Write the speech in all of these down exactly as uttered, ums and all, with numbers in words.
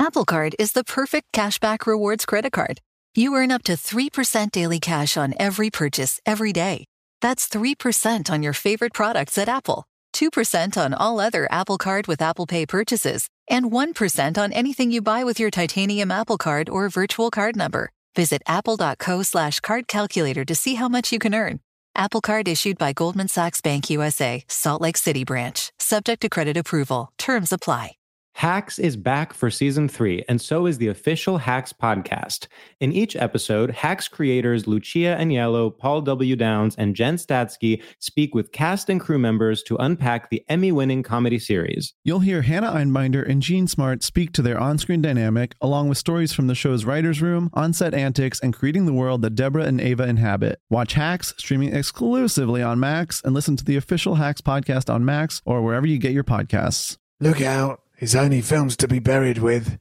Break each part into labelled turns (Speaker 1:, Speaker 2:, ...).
Speaker 1: Apple Card is the perfect cashback rewards credit card. You earn up to three percent daily cash on every purchase every day. That's three percent on your favorite products at Apple, two percent on all other Apple Card with Apple Pay purchases, and one percent on anything you buy with your titanium Apple Card or virtual card number. Visit apple.co slash card calculator to see how much you can earn. Apple Card issued by Goldman Sachs Bank U S A, Salt Lake City branch. Subject to credit approval. Terms apply.
Speaker 2: Hacks is back for season three, and so is the official Hacks podcast. In each episode, Hacks creators Lucia Aniello, Paul W. Downs, and Jen Statsky speak with cast and crew members to unpack the Emmy-winning comedy series.
Speaker 3: You'll hear Hannah Einbinder and Jean Smart speak to their on-screen dynamic, along with stories from the show's writer's room, on-set antics, and creating the world that Deborah and Ava inhabit. Watch Hacks, streaming exclusively on Max, and listen to the official Hacks podcast on Max or wherever you get your podcasts.
Speaker 4: Look out. It's only films to be buried with.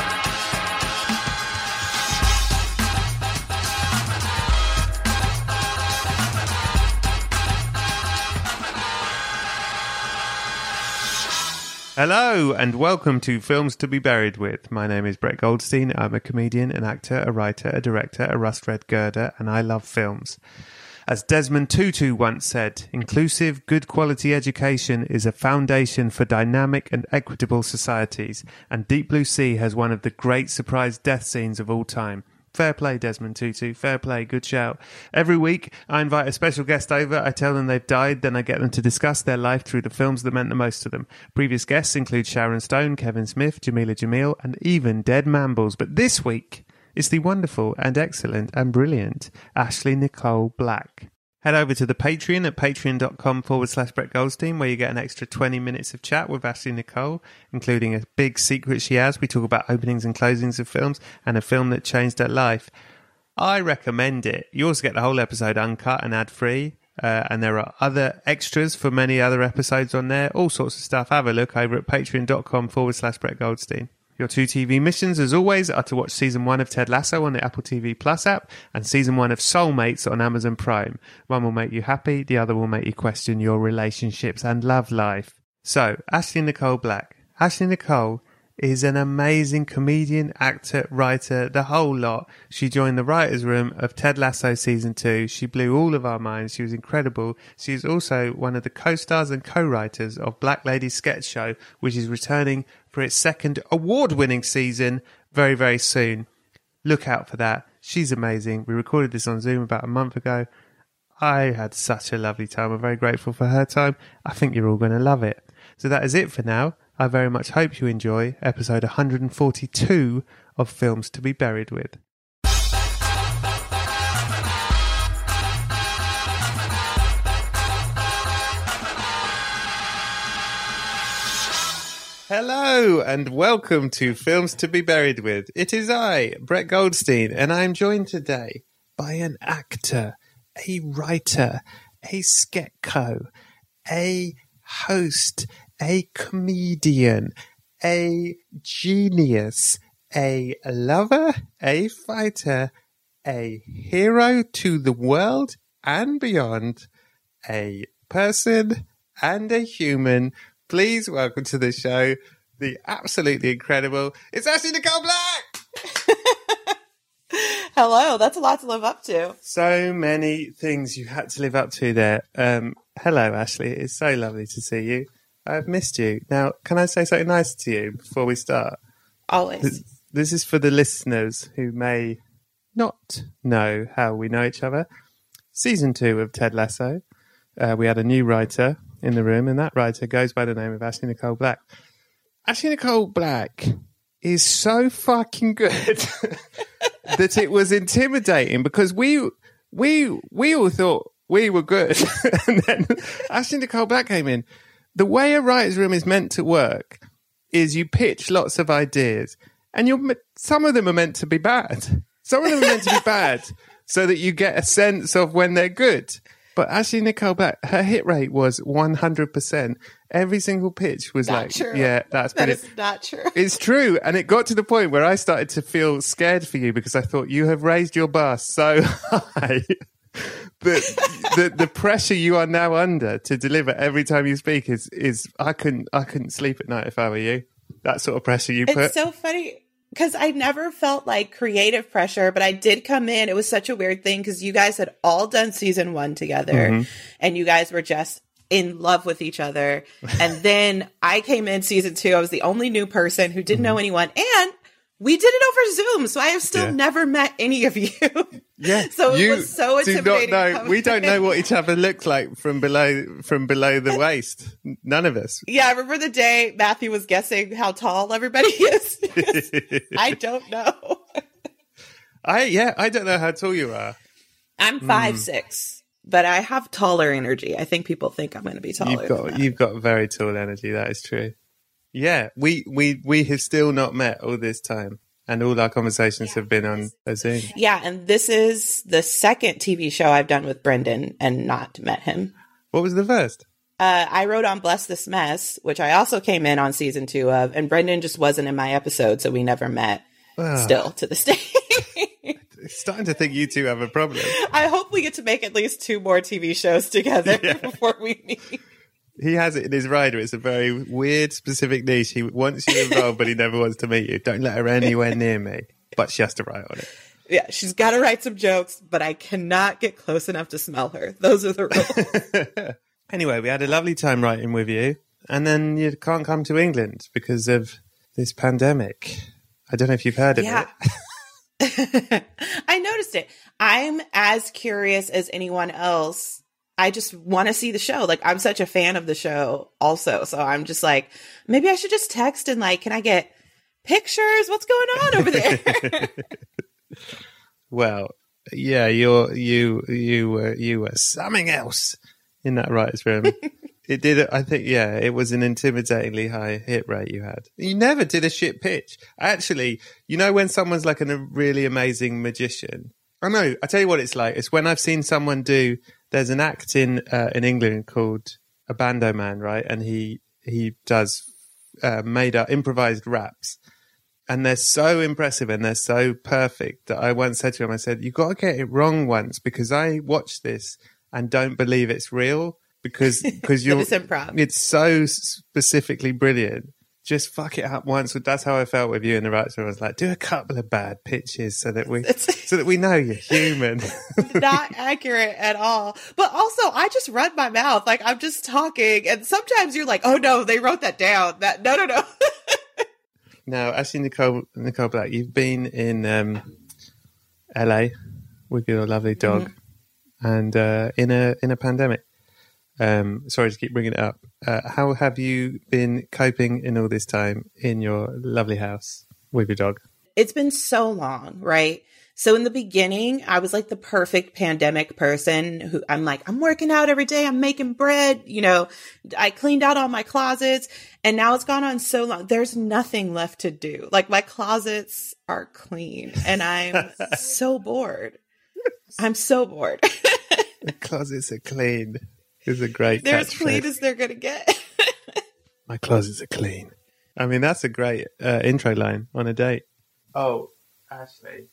Speaker 5: Hello and welcome to Films to be Buried With. My name is Brett Goldstein. I'm a comedian, an actor, a writer, a director, a rust-red girder, and I love films. As Desmond Tutu once said, inclusive, good quality education is a foundation for dynamic and equitable societies, and Deep Blue Sea has one of the great surprise death scenes of all time. Fair play, Desmond Tutu. Fair play. Good shout. Every week, I invite a special guest over. I tell them they've died, then I get them to discuss their life through the films that meant the most to them. Previous guests include Sharon Stone, Kevin Smith, Jamila Jamil, and even Dead Mambles. But this week, it's the wonderful and excellent and brilliant Ashley Nicole Black. Head over to the Patreon at patreon.com forward slash Brett Goldstein, where you get an extra twenty minutes of chat with Ashley Nicole, including a big secret she has. We talk about openings and closings of films and a film that changed her life. I recommend it. You also get the whole episode uncut and ad-free, uh, and there are other extras for many other episodes on there, all sorts of stuff. Have a look over at patreon.com forward slash Brett Goldstein. Your two T V missions, as always, are to watch Season one of Ted Lasso on the Apple T V Plus app and Season one of Soulmates on Amazon Prime. One will make you happy, the other will make you question your relationships and love life. So, Ashley Nicole Black. Ashley Nicole is an amazing comedian, actor, writer, the whole lot. She joined the writer's room of Ted Lasso Season two. She blew all of our minds. She was incredible. She is also one of the co-stars and co-writers of Black Lady Sketch Show, which is returning for its second award-winning season very, very soon. Look out for that. She's amazing. We recorded this on Zoom about a month ago. I had such a lovely time. I'm very grateful for her time. I think you're all going to love it. So that is it for now. I very much hope you enjoy episode one hundred forty-two of Films to be Buried With. Hello and welcome to Films to be Buried With. It is I, Brett Goldstein, and I am joined today by an actor, a writer, a sketcho, a host, a comedian, a genius, a lover, a fighter, a hero to the world and beyond, a person and a human. Please welcome to the show the absolutely incredible, it's Ashley Nicole Black!
Speaker 6: Hello, that's a lot to live up to.
Speaker 5: So many things you had to live up to there. Um, hello, Ashley. It's so lovely to see you. I've missed you. Now, can I say something nice to you before we start?
Speaker 6: Always.
Speaker 5: This, this is for the listeners who may not know how we know each other. Season two of Ted Lasso. Uh, we had a new writer in the room, and that writer goes by the name of Ashley Nicole Black. Ashley Nicole Black is so fucking good that it was intimidating because we we we all thought we were good. And then Ashley Nicole Black came in. The way a writer's room is meant to work is you pitch lots of ideas, and you're some of them are meant to be bad. Some of them are meant to be bad so that you get a sense of when they're good. But Ashley Nicole Black, her hit rate was one hundred percent. Every single pitch was
Speaker 6: not
Speaker 5: like,
Speaker 6: true.
Speaker 5: yeah, that's
Speaker 6: that
Speaker 5: brilliant.
Speaker 6: is not true.
Speaker 5: It's true. And it got to the point where I started to feel scared for you because I thought you have raised your bar so high that the, the pressure you are now under to deliver every time you speak is, is I couldn't, I couldn't sleep at night if I were you. That sort of pressure you put.
Speaker 6: It's so funny. because I never felt like creative pressure, but I did come in. It was such a weird thing because you guys had all done season one together mm-hmm. and you guys were just in love with each other. And then I came in season two. I was the only new person who didn't mm-hmm. know anyone. And we did it over Zoom. So I have still yeah. never met any of you.
Speaker 5: Yeah.
Speaker 6: So it
Speaker 5: you
Speaker 6: was so intimidating.
Speaker 5: Do not know. We don't know what each other looks like from below from below the waist. None of us.
Speaker 6: Yeah. I remember the day Matthew was guessing how tall everybody is. I don't know.
Speaker 5: I, yeah, I don't know how tall you are.
Speaker 6: I'm five, mm. six, but I have taller energy. I think people think I'm going to be taller.
Speaker 5: You've got, you've got very tall energy. That is true. Yeah, we, we, we have still not met all this time, and all our conversations yeah. have been on a Zoom.
Speaker 6: Yeah, and this is the second T V show I've done with Brendan and not met him.
Speaker 5: What was the first?
Speaker 6: Uh, I wrote on Bless This Mess, which I also came in on season two of, and Brendan just wasn't in my episode, so we never met oh. still to this day.
Speaker 5: Starting to think you two have a problem.
Speaker 6: I hope we get to make at least two more T V shows together yeah. before we meet.
Speaker 5: He has it in his rider. It's a very weird, specific niche. He wants you involved, but he never wants to meet you. Don't let her anywhere near me. But she has to write on it.
Speaker 6: Yeah, she's got to write some jokes, but I cannot get close enough to smell her. Those are the rules.
Speaker 5: Anyway, we had a lovely time writing with you. And then you can't come to England because of this pandemic. I don't know if you've heard of
Speaker 6: yeah. it. I noticed it. I'm as curious as anyone else. I just want to see the show. Like, I'm such a fan of the show also. So I'm just like, maybe I should just text and like, can I get pictures? What's going on over there?
Speaker 5: Well, yeah, you're, you, you were, you were something else in that writer's room. It did, I think, yeah, it was an intimidatingly high hit rate you had. You never did a shit pitch. Actually, you know, when someone's like a really amazing magician, I know, I tell you what it's like. It's when I've seen someone do, there's an act in uh, in England called A Bando Man, right? And he he does uh, made up improvised raps, and they're so impressive and they're so perfect that I once said to him, I said, "You got to get it wrong once because I watched this and don't believe it's real because because you're
Speaker 6: it's improv.
Speaker 5: It's so specifically brilliant. Just fuck it up once." That's how I felt with you in the writers' room. I was like, do a couple of bad pitches so that we so that we know you're human.
Speaker 6: Not accurate at all. But also, I just run my mouth. Like, I'm just talking. And sometimes you're like, oh, no, they wrote that down. That No, no, no.
Speaker 5: Now, actually, Nicole, Nicole Black, you've been in um, L A with your lovely dog mm-hmm. and uh, in a in a pandemic. Um, sorry to keep bringing it up. Uh, how have you been coping in all this time in your lovely house with your dog?
Speaker 6: It's been so long, right? So in the beginning, I was like the perfect pandemic person who I'm like, I'm working out every day. I'm making bread. You know, I cleaned out all my closets and now it's gone on so long. There's nothing left to do. Like, my closets are clean and I'm so bored. I'm so bored.
Speaker 5: The closets are clean. Is a great
Speaker 6: They're as clean as they're going to get.
Speaker 5: My closets are clean. I mean, that's a great uh, intro line on a date. Oh, Ashley.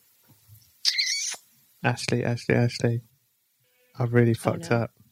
Speaker 5: Ashley, Ashley, Ashley. I've really fucked oh, no. up.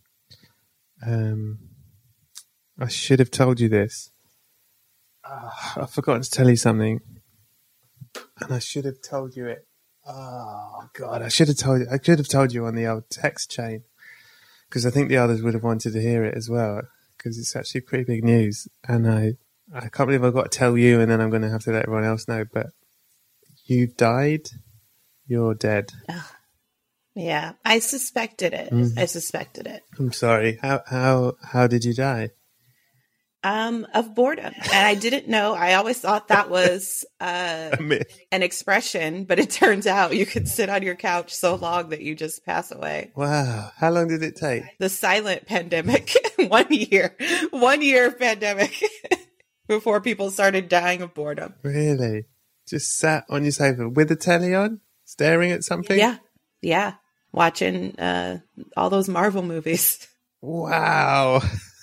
Speaker 5: Um, I should have told you this. Oh, I've forgotten to tell you something. And I should have told you it. Oh, God. I should have told you. I could have told you on the old text chain. Because I think the others would have wanted to hear it as well, because it's actually pretty big news. And I, I can't believe I've got to tell you, and then I'm going to have to let everyone else know. But you died. You're dead.
Speaker 6: Oh, yeah, I suspected it. Mm. I suspected it.
Speaker 5: I'm sorry. How how how did you die?
Speaker 6: Um, of boredom. And I didn't know. I always thought that was uh, a myth. An expression, but it turns out you could sit on your couch so long that you just pass away.
Speaker 5: Wow. How long did it take?
Speaker 6: The silent pandemic. One year. One year of pandemic before people started dying of boredom.
Speaker 5: Really? Just sat on your sofa with the telly on, staring at something?
Speaker 6: Yeah. Yeah. Watching uh, all those Marvel movies.
Speaker 5: Wow.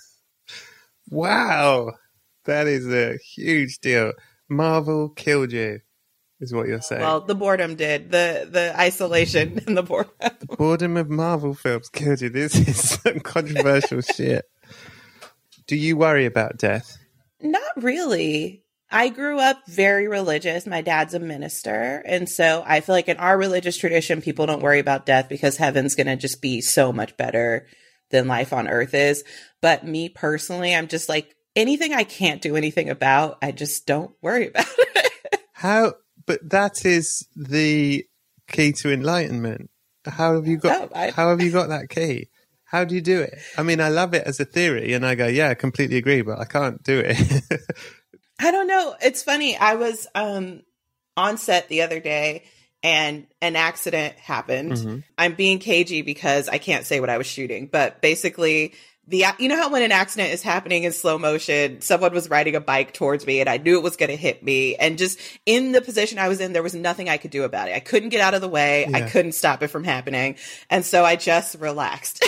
Speaker 5: Wow, that is a huge deal. Marvel killed you, is what you're saying.
Speaker 6: Well, the boredom did. The the isolation and the boredom.
Speaker 5: The boredom of Marvel films killed you. This is some controversial shit. Do you worry about death?
Speaker 6: Not really. I grew up very religious. My dad's a minister. And so I feel like in our religious tradition, people don't worry about death because heaven's going to just be so much better than life on earth is. But me personally, I'm just like, anything I can't do anything about, I just don't worry about it.
Speaker 5: How, but that is the key to enlightenment. How have you got, oh, I, how have you got that key? How do you do it? I mean, I love it as a theory and I go, yeah, I completely agree, but I can't do it.
Speaker 6: I don't know. It's funny. I was um, on set the other day and an accident happened. Mm-hmm. I'm being cagey because I can't say what I was shooting, but basically the, you know how when an accident is happening in slow motion, someone was riding a bike towards me and I knew it was going to hit me. And just in the position I was in, there was nothing I could do about it. I couldn't get out of the way. Yeah. I couldn't stop it from happening. And so I just relaxed.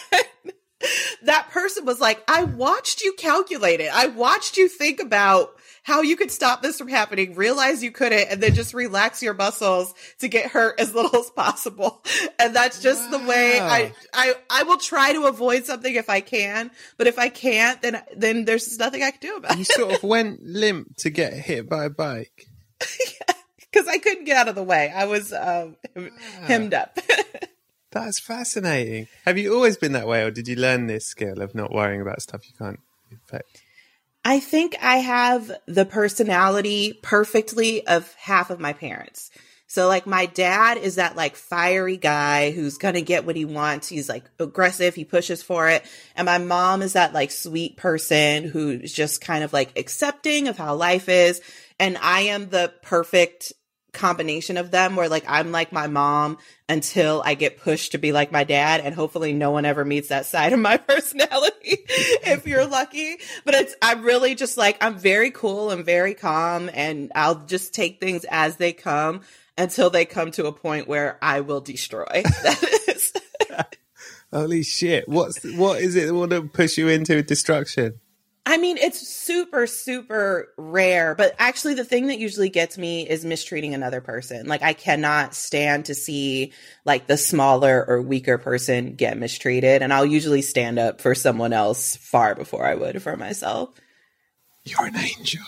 Speaker 6: That person was like, I watched you calculate it. I watched you think about how you could stop this from happening, realize you couldn't, and then just relax your muscles to get hurt as little as possible. And that's just wow. the way I, I, I will try to avoid something if I can, but if I can't, then, then there's nothing I can do about
Speaker 5: you
Speaker 6: it.
Speaker 5: You sort of went limp to get hit by a bike.
Speaker 6: Yeah, because I couldn't get out of the way. I was um, wow. hemmed up.
Speaker 5: That's fascinating. Have you always been that way, or did you learn this skill of not worrying about stuff you can't affect?
Speaker 6: I think I have the personality perfectly of half of my parents. So like my dad is that like fiery guy who's going to get what he wants. He's like aggressive. He pushes for it. And my mom is that like sweet person who's just kind of like accepting of how life is. And I am the perfect combination of them where like I'm like my mom until I get pushed to be like my dad, and hopefully no one ever meets that side of my personality if you're lucky. But it's I'm really just like I'm very cool and very calm, and I'll just take things as they come until they come to a point where I will destroy. That is
Speaker 5: Holy shit. What's what is it that will push you into destruction?
Speaker 6: I mean, it's super, super rare, but actually the thing that usually gets me is mistreating another person. Like I cannot stand to see like the smaller or weaker person get mistreated. And I'll usually stand up for someone else far before I would for myself.
Speaker 5: You're an angel.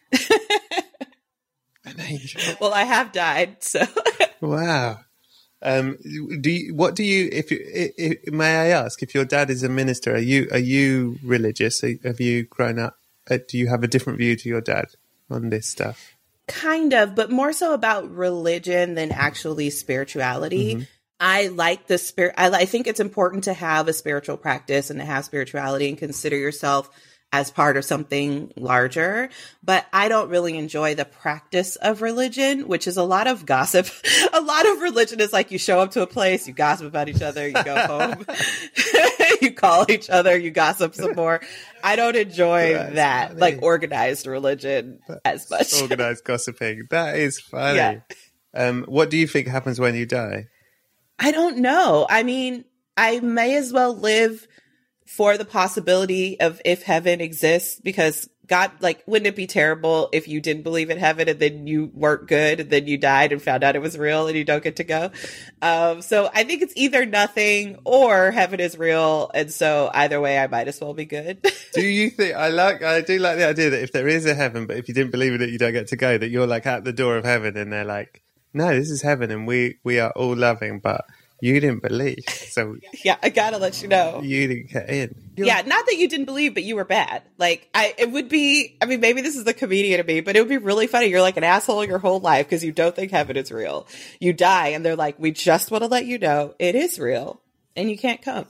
Speaker 5: An angel.
Speaker 6: Well, I have died, so.
Speaker 5: Wow. Um, do you, what do you, if you, if, may I ask, if your dad is a minister, are you, are you religious? Have you grown up, uh, do you have a different view to your dad on this stuff?
Speaker 6: Kind of, but more so about religion than actually spirituality. Mm-hmm. I like the spirit. I, I think it's important to have a spiritual practice and to have spirituality and consider yourself as part of something larger, but I don't really enjoy the practice of religion, which is a lot of gossip. A lot of religion is like you show up to a place, you gossip about each other, you go home, you call each other, you gossip some more. I don't enjoy That's that, funny. Like organized religion That's as much.
Speaker 5: Organized gossiping. That is funny.
Speaker 6: Yeah.
Speaker 5: Um, what do you think happens when you die?
Speaker 6: I don't know. I mean, I may as well live for the possibility of if heaven exists, because God, like, wouldn't it be terrible if you didn't believe in heaven and then you weren't good and then you died and found out it was real and you don't get to go? Um, so I think it's either nothing or heaven is real. And so either way, I might as well be good.
Speaker 5: Do you think, I like, I do like the idea that if there is a heaven, but if you didn't believe in it, you don't get to go, that you're like at the door of heaven and they're like, no, this is heaven and we, we are all loving, but you didn't believe, so
Speaker 6: yeah, I gotta let you know
Speaker 5: you didn't get in. You're...
Speaker 6: Yeah, not that you didn't believe, but you were bad. Like, I, it would be. I mean, maybe this is the comedian of me, but it would be really funny. You're like an asshole your whole life because you don't think heaven is real. You die, and they're like, "We just want to let you know it is real, and you can't come."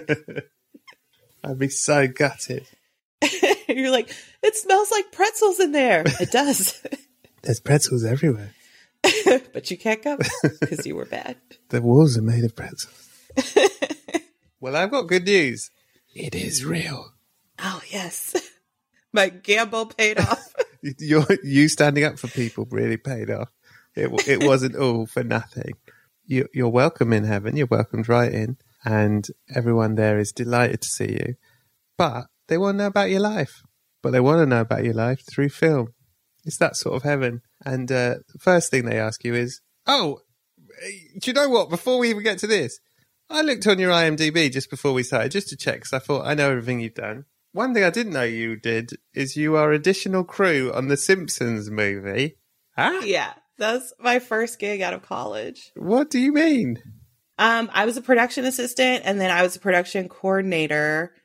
Speaker 5: I'd be so gutted.
Speaker 6: You're like, it smells like pretzels in there. It does.
Speaker 5: There's pretzels everywhere.
Speaker 6: But you can't come because you were bad.
Speaker 5: The walls are made of pretzels. Well, I've got good news. It is real.
Speaker 6: Oh, yes. My gamble paid off.
Speaker 5: You're, you standing up for people really paid off. It, it wasn't all for nothing. You, you're welcome in heaven. You're welcomed right in. And everyone there is delighted to see you. But they want to know about your life. But they want to know about your life through film. It's that sort of heaven. And uh, the first thing they ask you is, oh, do you know what? Before we even get to this, I looked on your I M D B just before we started, just to check, because I thought, I know everything you've done. one thing I didn't know you did is you are additional crew on the Simpsons movie. Huh?
Speaker 6: Yeah, that's my first gig out of college.
Speaker 5: What do you mean?
Speaker 6: Um, I was a production assistant, and then I was a production coordinator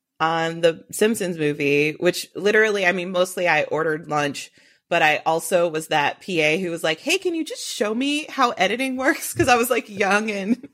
Speaker 6: on the Simpsons movie, which literally, I mean, mostly I ordered lunch, but I also was that P A who was like, hey, can you just show me how editing works? Because I was like young and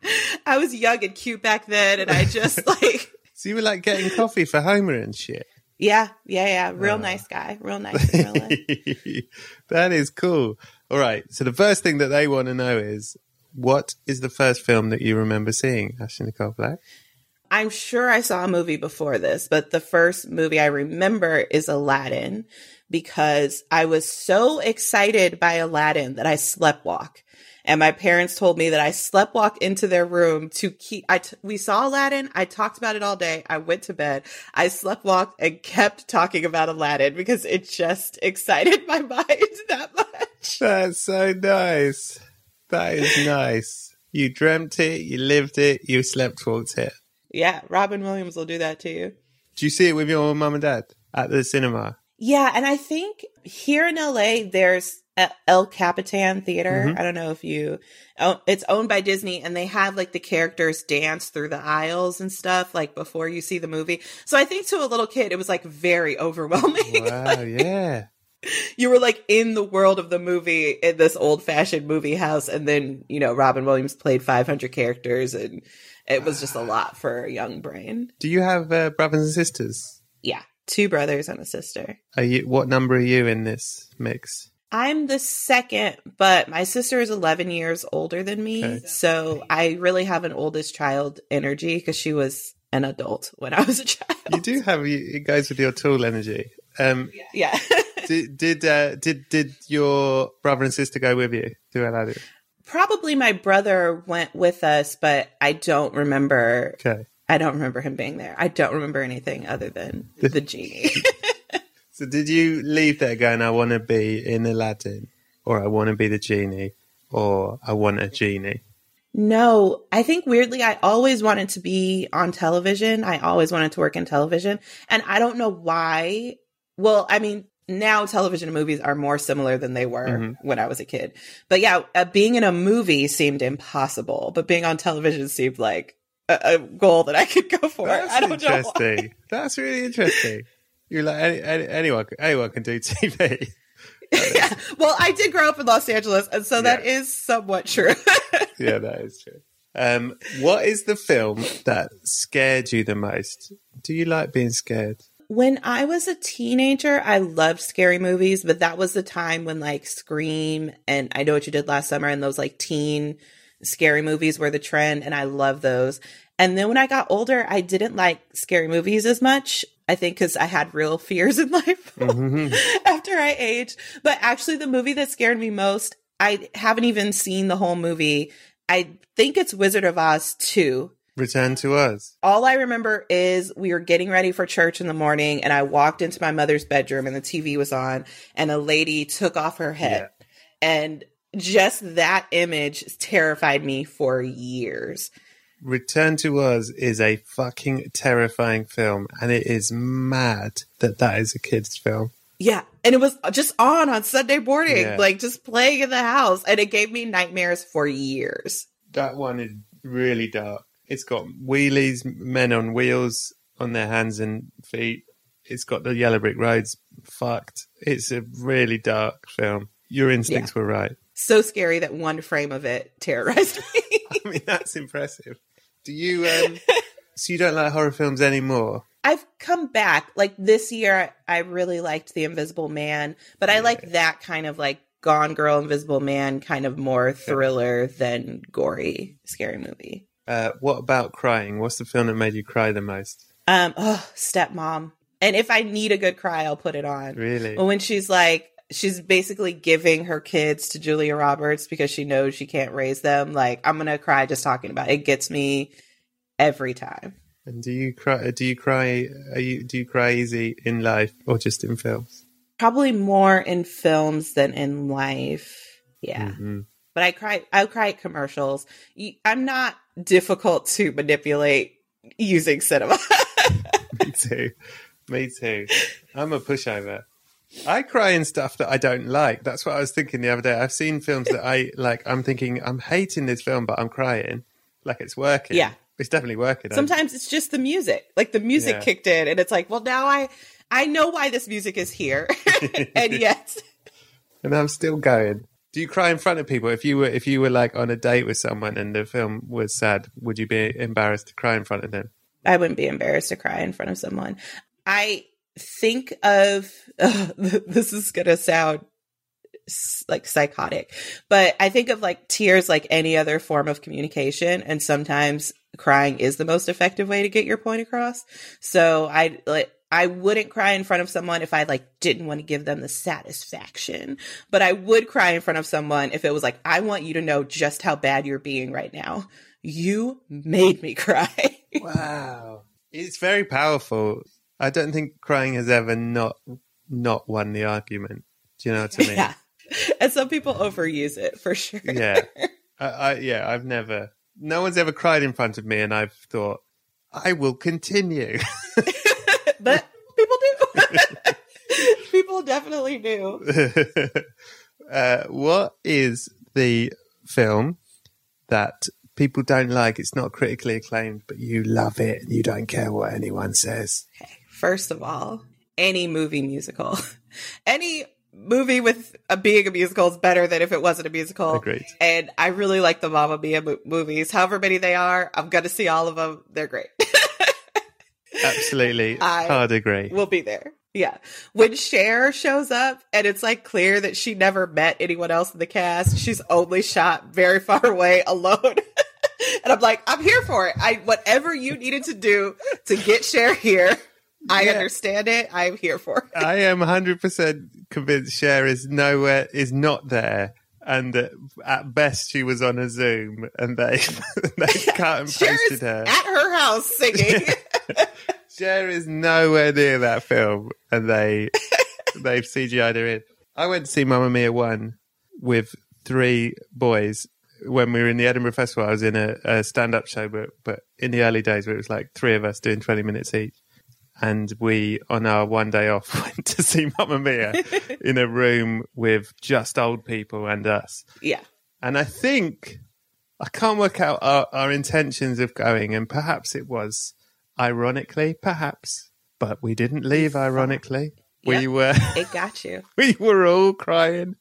Speaker 6: I was young and cute back then, and I just like...
Speaker 5: So you were like getting coffee for Homer and shit?
Speaker 6: Yeah, yeah, yeah. Real
Speaker 5: Oh.
Speaker 6: nice guy. Real nice in real life.
Speaker 5: That is cool. All right. So the first thing that they want to know is, what is the first film that you remember seeing, Ashley Nicole Black?
Speaker 6: I'm sure I saw a movie before this, but the first movie I remember is Aladdin, because I was so excited by Aladdin that I sleptwalk. And my parents told me that I sleptwalk into their room to keep, I t- we saw Aladdin. I talked about it all day. I went to bed. I sleptwalked and kept talking about Aladdin because it just excited my mind that much.
Speaker 5: That's so nice. That is nice. You dreamt it, you lived it, you slept-walked it.
Speaker 6: Yeah, Robin Williams will do that to you.
Speaker 5: Do you see it with your mum and dad at the cinema?
Speaker 6: Yeah, and I think here in L A, there's a El Capitan Theater.
Speaker 5: Mhm.
Speaker 6: I don't know if you, oh, it's owned by Disney, and they have like the characters dance through the aisles and stuff like before you see the movie. So I think to a little kid, it was like very overwhelming.
Speaker 5: Wow,
Speaker 6: Like,
Speaker 5: yeah.
Speaker 6: you were like in the world of the movie in this old fashioned movie house. And then, you know, Robin Williams played five hundred characters, and it was just a lot for a young brain.
Speaker 5: Do you have uh, brothers and sisters?
Speaker 6: Yeah. Two brothers and a sister.
Speaker 5: Are you? What number are you in this mix?
Speaker 6: I'm the second, but my sister is eleven years older than me.
Speaker 5: Okay.
Speaker 6: So I really have an oldest child energy because she was an adult when I was a child.
Speaker 5: You do have, you- it goes with your tall energy. Um,
Speaker 6: Yeah.
Speaker 5: did did uh, did did your brother and sister go with you to Aladdin?
Speaker 6: Probably my brother went with us, but I don't remember.
Speaker 5: Okay.
Speaker 6: I don't remember him being there. I don't remember anything other than the genie.
Speaker 5: So did you leave there going, I want to be in Aladdin, or I want to be the genie, or I want a genie?
Speaker 6: No, I think weirdly, I always wanted to be on television. I always wanted to work in television. And I don't know why. Well, I mean, now television and movies are more similar than they were
Speaker 5: Mhm.
Speaker 6: when I was a kid. But yeah, uh, being in a movie seemed impossible, but being on television seemed like a, a goal that I could go for.
Speaker 5: That's
Speaker 6: I don't know why.
Speaker 5: interesting. That's really interesting. You're like, any, any, anyone, anyone can do T V.
Speaker 6: Yeah. Well, I did grow up in Los Angeles, and so that
Speaker 5: Yeah.
Speaker 6: is somewhat true.
Speaker 5: Yeah, that is true. Um, what is the film that scared you the most? Do you like being scared?
Speaker 6: When I was a teenager, I loved scary movies, but that was the time when like Scream and I Know What You Did Last Summer and those like teen scary movies were the trend, and I love those. And then when I got older, I didn't like scary movies as much. I think because I had real fears in life
Speaker 5: Mhm.
Speaker 6: after I aged. But actually, the movie that scared me most, I haven't even seen the whole movie. I think it's Wizard of Oz two.
Speaker 5: Return to Us.
Speaker 6: All I remember is we were getting ready for church in the morning, and I walked into my mother's bedroom, and the T V was on, and a lady took off her head. And just that image terrified me for years.
Speaker 5: Return to Us is a fucking terrifying film, and it is mad that that is a kid's film.
Speaker 6: Yeah. And it was just on on Sunday morning,
Speaker 5: Yeah.
Speaker 6: like just playing in the house. And it gave me nightmares for years.
Speaker 5: That one is really dark. It's got wheelies, men on wheels on their hands and feet. It's got the yellow brick roads fucked. It's a really dark film. Your instincts were right.
Speaker 6: So scary that one frame of it terrorized me.
Speaker 5: I mean, that's impressive. Do you, um, so you don't like horror films anymore?
Speaker 6: I've come back. Like this year, I really liked The Invisible Man, but I like that kind of like Gone Girl, Invisible Man, kind of more thriller than gory, scary movie.
Speaker 5: Uh, what about crying? What's the film that made you cry the most?
Speaker 6: Um, oh, Stepmom. And if I need a good cry, I'll put it on.
Speaker 5: Really?
Speaker 6: When she's like, she's basically giving her kids to Julia Roberts because she knows she can't raise them. Like, I'm going to cry just talking about it. It gets me every time.
Speaker 5: And do you cry? Do you cry? Are you do you cry easy in life or just in films?
Speaker 6: Probably more in films than in life. Yeah.
Speaker 5: Mm-hmm.
Speaker 6: But I cry, I cry at commercials. You- I'm not difficult to manipulate using cinema.
Speaker 5: Me too. Me too. I'm a pushover. I cry in stuff that I don't like. That's what I was thinking the other day. I've seen films that I like. I'm thinking, I'm hating this film, but I'm crying. Like it's working.
Speaker 6: Yeah.
Speaker 5: It's definitely working.
Speaker 6: Sometimes it's just the music. Like the music
Speaker 5: Yeah.
Speaker 6: kicked in and it's like, well, now I, I know why this music is here. And yet.
Speaker 5: And I'm still going. Do you cry in front of people? If you were, if you were like on a date with someone and the film was sad, would you be embarrassed to cry in front of them?
Speaker 6: I wouldn't be embarrassed to cry in front of someone. I think of, uh, this is going to sound like psychotic, but I think of like tears like any other form of communication. And sometimes crying is the most effective way to get your point across. So I like, I wouldn't cry in front of someone if I like didn't want to give them the satisfaction, but I would cry in front of someone if it was like, I want you to know just how bad you're being right now. You made me cry.
Speaker 5: Wow. It's very powerful. I don't think crying has ever not not won the argument. Do you know what I mean?
Speaker 6: Yeah. And some people overuse it for sure.
Speaker 5: Yeah. I, I, yeah, I've never, no one's ever cried in front of me and I've thought, I will continue.
Speaker 6: But people do. People definitely do.
Speaker 5: uh, what is the film that people don't like? It's not critically acclaimed, but you love it and you don't care what anyone says.
Speaker 6: Okay. First of all, any movie musical, any movie with a being a musical is better than if it wasn't a musical.
Speaker 5: Agreed.
Speaker 6: And I really like the Mamma Mia mo- movies. However many they are, I'm going to see all of them. They're great.
Speaker 5: Absolutely.
Speaker 6: I
Speaker 5: Hard agree.
Speaker 6: We'll be there. Yeah. When Cher shows up and it's like clear that she never met anyone else in the cast, she's only shot very far away alone. And I'm like, I'm here for it. I whatever you needed to do to get Cher here, I
Speaker 5: Yeah.
Speaker 6: understand it. I'm here for it.
Speaker 5: I am one hundred percent convinced Cher is nowhere, is not there. And uh, at best, she was on a Zoom and they, they cut and
Speaker 6: Cher
Speaker 5: pasted
Speaker 6: is
Speaker 5: her.
Speaker 6: at her house singing.
Speaker 5: Cher is nowhere near that film, and they they've C G I'd her in. I went to see Mamma Mia one with three boys when we were in the Edinburgh Festival. I was in a, a stand-up show, but but in the early days, where it was like three of us doing twenty minutes each, and we on our one day off went to see Mamma Mia in a room with just old people and us.
Speaker 6: Yeah.
Speaker 5: And I think I can't work out our, our intentions of going, and perhaps it was. Ironically, perhaps, but we didn't leave ironically.
Speaker 6: Yep.
Speaker 5: We were
Speaker 6: It got you.
Speaker 5: we were all crying.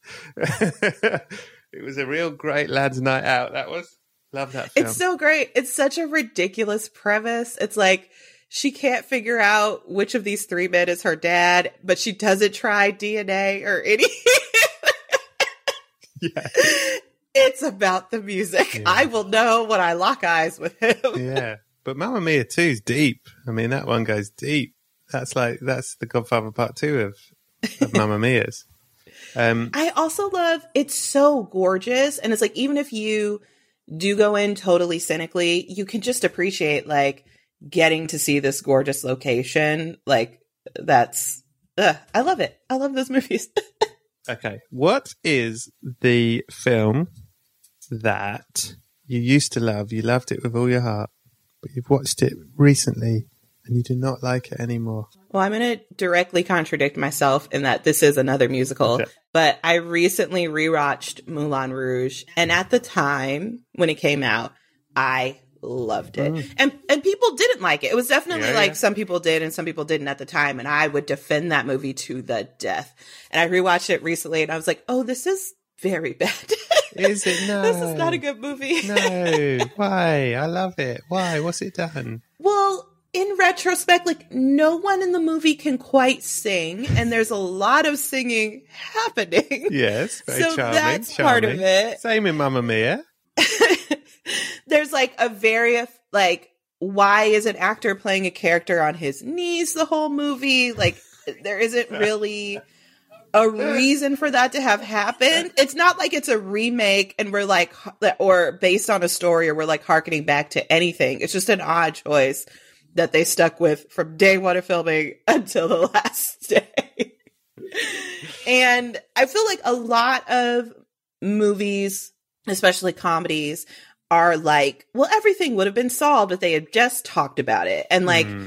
Speaker 5: It was a real great lads' night out. That was. Love that film.
Speaker 6: It's so great. It's such a ridiculous premise. It's like she can't figure out which of these three men is her dad, but she doesn't try D N A or any.
Speaker 5: Yeah.
Speaker 6: It's about the music.
Speaker 5: Yeah.
Speaker 6: I will know when I lock eyes with him.
Speaker 5: Yeah. But Mamma Mia two is deep. I mean, that one goes deep. That's like, that's the Godfather Part two of, of Mamma Mia's. Um,
Speaker 6: I also love, it's so gorgeous. And it's like, even if you do go in totally cynically, you can just appreciate like getting to see this gorgeous location. Like that's, ugh, I love it. I love those movies.
Speaker 5: okay. What is the film that you used to love? You loved it with all your heart, but you've watched it recently and you do not like it anymore.
Speaker 6: Well, I'm going to directly contradict myself in that this is another musical,
Speaker 5: Okay.
Speaker 6: but I recently rewatched Moulin Rouge, and at the time when it came out, I loved it.
Speaker 5: Mm.
Speaker 6: And and people didn't like it. It was definitely
Speaker 5: Yeah,
Speaker 6: like
Speaker 5: yeah.
Speaker 6: some people did and some people didn't at the time, and I would defend that movie to the death. And I rewatched it recently and I was like, "Oh, this is very bad."
Speaker 5: Is it? No.
Speaker 6: This is not a good movie.
Speaker 5: No. Why? I love it. Why? What's it done?
Speaker 6: Well, in retrospect, like no one in the movie can quite sing, and there's a lot of singing happening.
Speaker 5: Yes. Very
Speaker 6: So
Speaker 5: charming.
Speaker 6: that's
Speaker 5: charming.
Speaker 6: part of it.
Speaker 5: Same in Mamma Mia.
Speaker 6: There's like a very like, why is an actor playing a character on his knees the whole movie? Like there isn't really a reason for that to have happened. It's not like it's a remake and we're like, or based on a story, or we're like harkening back to anything. It's just an odd choice that they stuck with from day one of filming until the last day. And I feel like a lot of movies, especially comedies, are like, well, everything would have been solved if they had just talked about it. And like,
Speaker 5: Mm.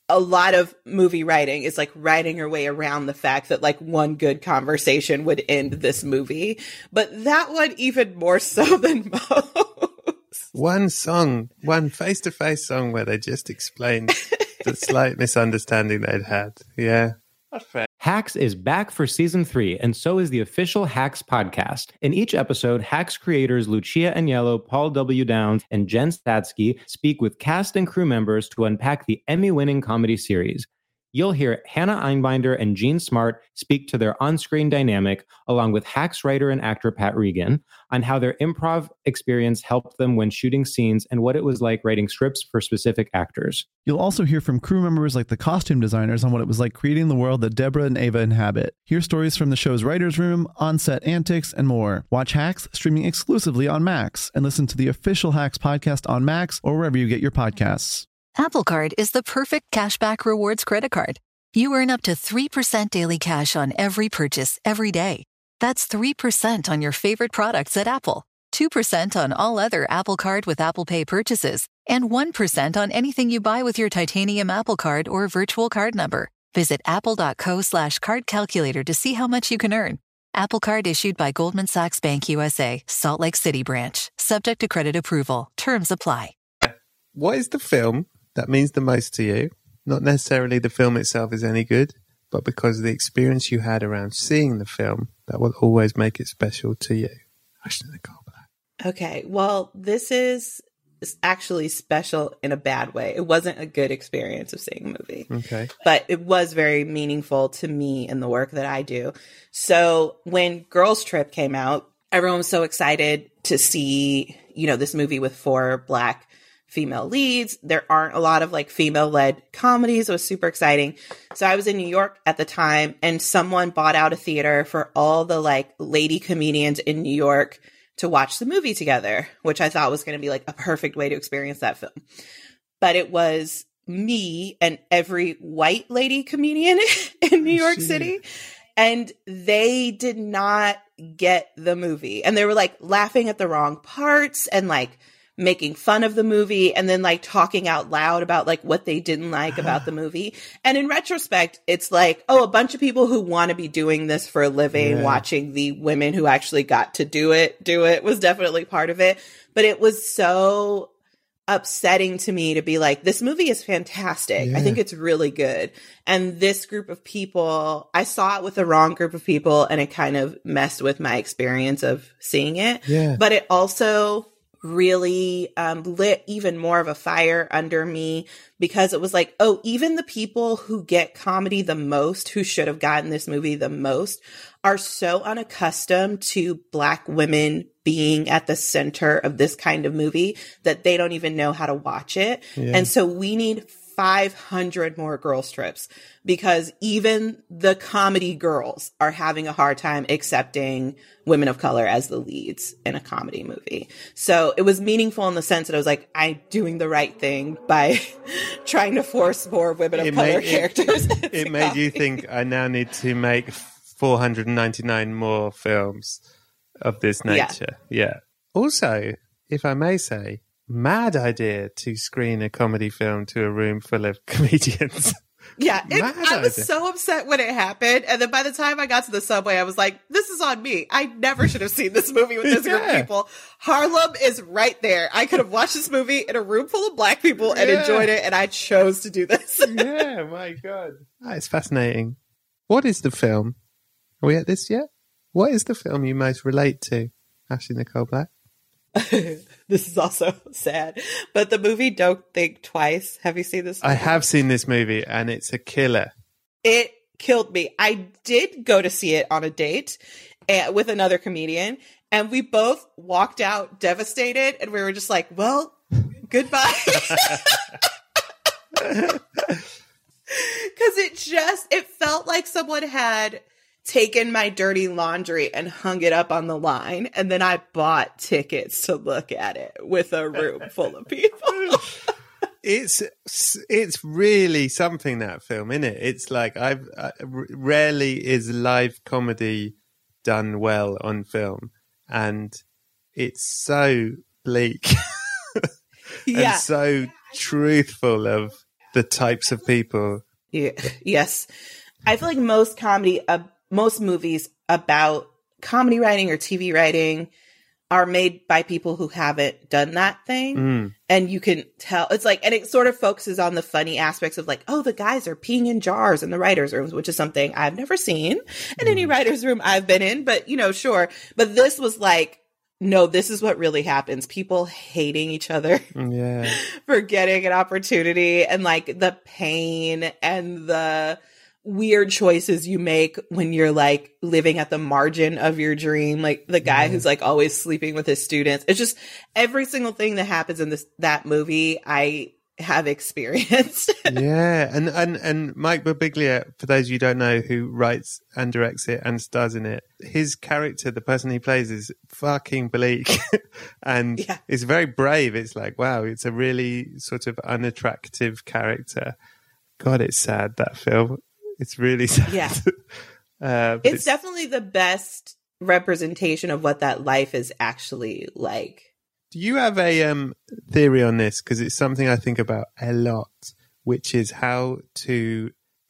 Speaker 6: a lot of movie writing is like writing your way around the fact that like one good conversation would end this movie. But that one even more so than most.
Speaker 5: One song, one face-to-face song where they just explained the slight misunderstanding they'd had. Yeah. That's fair.
Speaker 2: Hacks is back for season three, and so is the official Hacks podcast. In each episode, Hacks creators Lucia Aniello, Paul W. Downs, and Jen Statsky speak with cast and crew members to unpack the Emmy-winning comedy series. You'll hear Hannah Einbinder and Jean Smart speak to their on-screen dynamic, along with Hacks writer and actor Pat Regan, on how their improv experience helped them when shooting scenes and what it was like writing scripts for specific actors.
Speaker 3: You'll also hear from crew members like the costume designers on what it was like creating the world that Deborah and Ava inhabit. Hear stories from the show's writer's room, on-set antics, and more. Watch Hacks streaming exclusively on Max, and listen to the official Hacks podcast on Max or wherever you get your podcasts.
Speaker 1: Apple Card is the perfect cashback rewards credit card. You earn up to three percent daily cash on every purchase every day. That's three percent on your favorite products at Apple, two percent on all other Apple Card with Apple Pay purchases, and one percent on anything you buy with your titanium Apple Card or virtual card number. Visit apple.co slash card calculator to see how much you can earn. Apple Card issued by Goldman Sachs Bank U S A, Salt Lake City branch. Subject to credit approval. Terms apply.
Speaker 5: What is the film that means the most to you? Not necessarily the film itself is any good, but because of the experience you had around seeing the film, that will always make it special to you. Ashley Nicole Black.
Speaker 6: Okay, well, this is actually special in a bad way. It wasn't a good experience of seeing a movie.
Speaker 5: Okay.
Speaker 6: But it was very meaningful to me in the work that I do. So when Girls Trip came out, everyone was so excited to see, you know, this movie with four Black female leads. There aren't a lot of like female-led comedies. It was super exciting. So I was in New York at the time, and someone bought out a theater for all the like lady comedians in New York to watch the movie together, which I thought was going to be like a perfect way to experience that film. But it was me and every white lady comedian in New York City. And they did not get the movie. And they were like laughing at the wrong parts and like making fun of the movie, and then like talking out loud about like what they didn't like about the movie. And in retrospect, it's like, oh, a bunch of people who want to be doing this for a living,
Speaker 5: yeah.
Speaker 6: watching the women who actually got to do it, do it was definitely part of it. But it was so upsetting to me to be like, this movie is fantastic.
Speaker 5: Yeah.
Speaker 6: I think it's really good. And this group of people, I saw it with the wrong group of people, and it kind of messed with my experience of seeing it.
Speaker 5: Yeah.
Speaker 6: But it also really um, lit even more of a fire under me, because it was like, oh, even the people who get comedy the most, who should have gotten this movie the most, are so unaccustomed to Black women being at the center of this kind of movie that they don't even know how to watch it. Yeah. And so we need five hundred more Girls Trips, because even the comedy girls are having a hard time accepting women of color as the leads in a comedy movie. So it was meaningful in the sense that I was like, I'm doing the right thing by trying to force more women of
Speaker 5: it
Speaker 6: color
Speaker 5: made,
Speaker 6: characters.
Speaker 5: It, it made
Speaker 6: comedy.
Speaker 5: you think, I now need to make four hundred ninety-nine more films of this nature. Yeah. yeah. Also, if I may say, mad idea to screen a comedy film to a room full of comedians.
Speaker 6: Yeah, it, I was
Speaker 5: idea.
Speaker 6: so upset when it happened. And then by the time I got to the subway, I was like, this is on me. I never should have seen this movie with this yeah. group of people. Harlem is right there. I could have watched this movie in a room full of Black people and yeah. enjoyed it, and I chose to do this.
Speaker 5: Yeah, my God. That is fascinating. What is the film? Are we at this yet? What is the film you most relate to, Ashley Nicole Black?
Speaker 6: This is also sad, but the movie Don't Think Twice. Have you seen this movie?
Speaker 5: I have seen this movie, and it's a killer.
Speaker 6: It killed me. I did go to see it on a date uh, with another comedian, and we both walked out devastated, and we were just like, well, goodbye. Because it just, it felt like someone had taken my dirty laundry and hung it up on the line, and then I bought tickets to look at it with a room full of people.
Speaker 5: It's it's really something, that film, isn't it? It's like I've I, rarely is live comedy done well on film, and it's so bleak
Speaker 6: yeah.
Speaker 5: and so truthful of the types of people.
Speaker 6: Yeah. Yes. I feel like most comedy, uh, most movies about comedy writing or T V writing are made by people who haven't done that thing.
Speaker 5: Mm.
Speaker 6: And you can tell it's like, and it sort of focuses on the funny aspects of like, oh, the guys are peeing in jars in the writer's rooms, which is something I've never seen in any writer's room I've been in, but you know, sure. But this was like, no, this is what really happens. People hating each other
Speaker 5: yeah.
Speaker 6: for getting an opportunity, and like the pain and the weird choices you make when you're like living at the margin of your dream, like the guy yeah. who's like always sleeping with his students. It's just every single thing that happens in this that movie I have experienced.
Speaker 5: yeah, and and and Mike Birbiglia, for those of you who don't know, who writes and directs it and stars in it, his character, the person he plays, is fucking bleak and yeah. it's very brave. It's like, wow, it's a really sort of unattractive character. God, it's sad, that film. It's really sad.
Speaker 6: Yeah.
Speaker 5: uh,
Speaker 6: it's,
Speaker 5: it's
Speaker 6: definitely the best representation of what that life is actually like.
Speaker 5: Do you have a um, theory on this? Because it's something I think about a lot, which is how to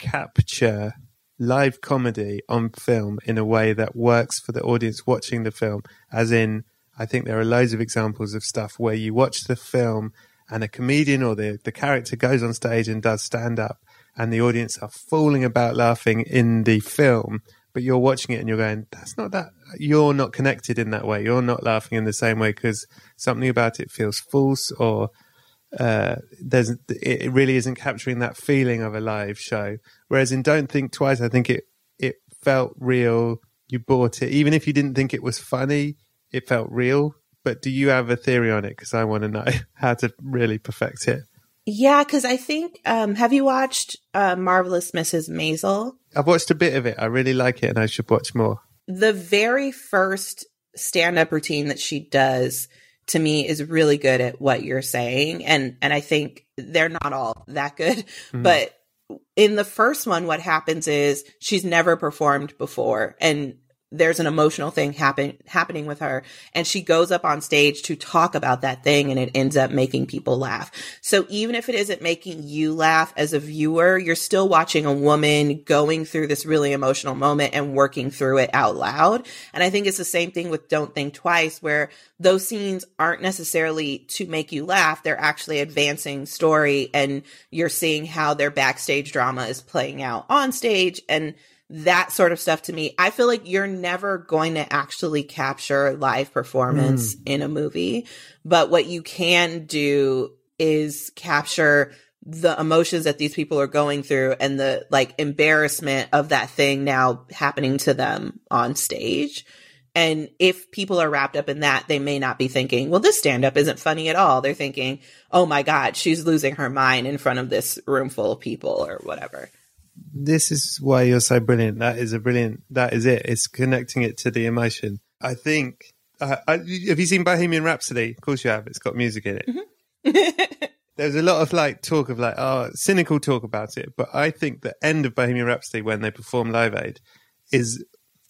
Speaker 5: capture live comedy on film in a way that works for the audience watching the film. As in, I think there are loads of examples of stuff where you watch the film and a comedian or the, the character goes on stage and does stand up, and the audience are falling about laughing in the film, but you're watching it and you're going, that's not that, you're not connected in that way. You're not laughing in the same way because something about it feels false, or uh, there's, it really isn't capturing that feeling of a live show. Whereas in Don't Think Twice, I think it, it felt real. You bought it. Even if you didn't think it was funny, it felt real. But do you have a theory on it? Because I want to know how to really perfect it.
Speaker 6: Yeah, because I think, um, have you watched uh, Marvelous Missus Maisel?
Speaker 5: I've watched a bit of it. I really like it and I should watch more.
Speaker 6: The very first stand-up routine that she does, to me, is really good at what you're saying. And, and I think they're not all that good. Mm-hmm. But in the first one, what happens is she's never performed before. And there's an emotional thing happen, happening with her, and she goes up on stage to talk about that thing, and it ends up making people laugh. So even if it isn't making you laugh as a viewer, you're still watching a woman going through this really emotional moment and working through it out loud. And I think it's the same thing with Don't Think Twice, where those scenes aren't necessarily to make you laugh. They're actually advancing story, and you're seeing how their backstage drama is playing out on stage, and that sort of stuff. To me, I feel like you're never going to actually capture live performance mm. in a movie, but what you can do is capture the emotions that these people are going through and the like embarrassment of that thing now happening to them on stage. And if people are wrapped up in that, they may not be thinking, well, this stand-up isn't funny at all. They're thinking, oh my God, she's losing her mind in front of this room full of people or whatever.
Speaker 5: This is why you're so brilliant. That is a brilliant, that is it. It's connecting it to the emotion. I think, uh, I, have you seen Bohemian Rhapsody? Of course you have. It's got music in it. Mm-hmm. There's a lot of like talk of like, oh, cynical talk about it. But I think the end of Bohemian Rhapsody, when they perform Live Aid, is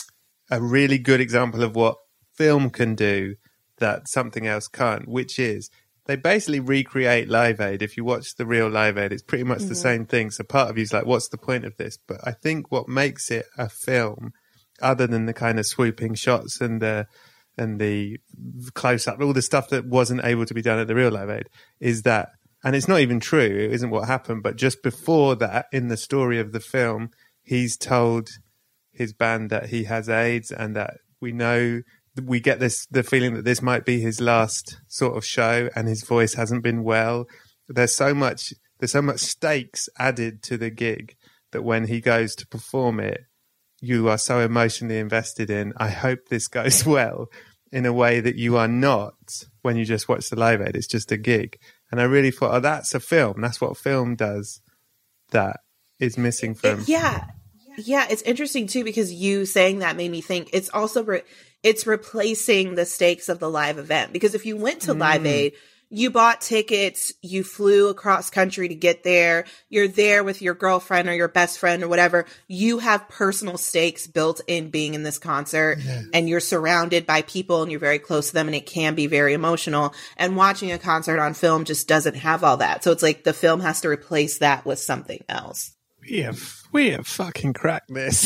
Speaker 5: a really good example of what film can do that something else can't, which is they basically recreate Live Aid. If you watch the real Live Aid, it's pretty much mm-hmm. the same thing. So part of you's like, what's the point of this? But I think what makes it a film, other than the kind of swooping shots and the and the close up, all the stuff that wasn't able to be done at the real Live Aid, is that, and it's not even true, it isn't what happened, but just before that, in the story of the film, he's told his band that he has AIDS, and that we know, we get this, the feeling that this might be his last sort of show, and his voice hasn't been well. There's so much, there's so much stakes added to the gig that when he goes to perform it, you are so emotionally invested in, I hope this goes well, in a way that you are not when you just watch the Live Aid. It's just a gig. And I really thought, oh, that's a film. That's what film does that is missing from.
Speaker 6: It, yeah. Yeah. It's interesting too, because you saying that made me think it's also, re- it's replacing the stakes of the live event. Because if you went to mm. Live Aid, you bought tickets, you flew across country to get there, you're there with your girlfriend or your best friend or whatever. You have personal stakes built in being in this concert, yeah. and you're surrounded by people and you're very close to them, and it can be very emotional. And watching a concert on film just doesn't have all that. So it's like the film has to replace that with something else.
Speaker 5: We have, we have fucking cracked this.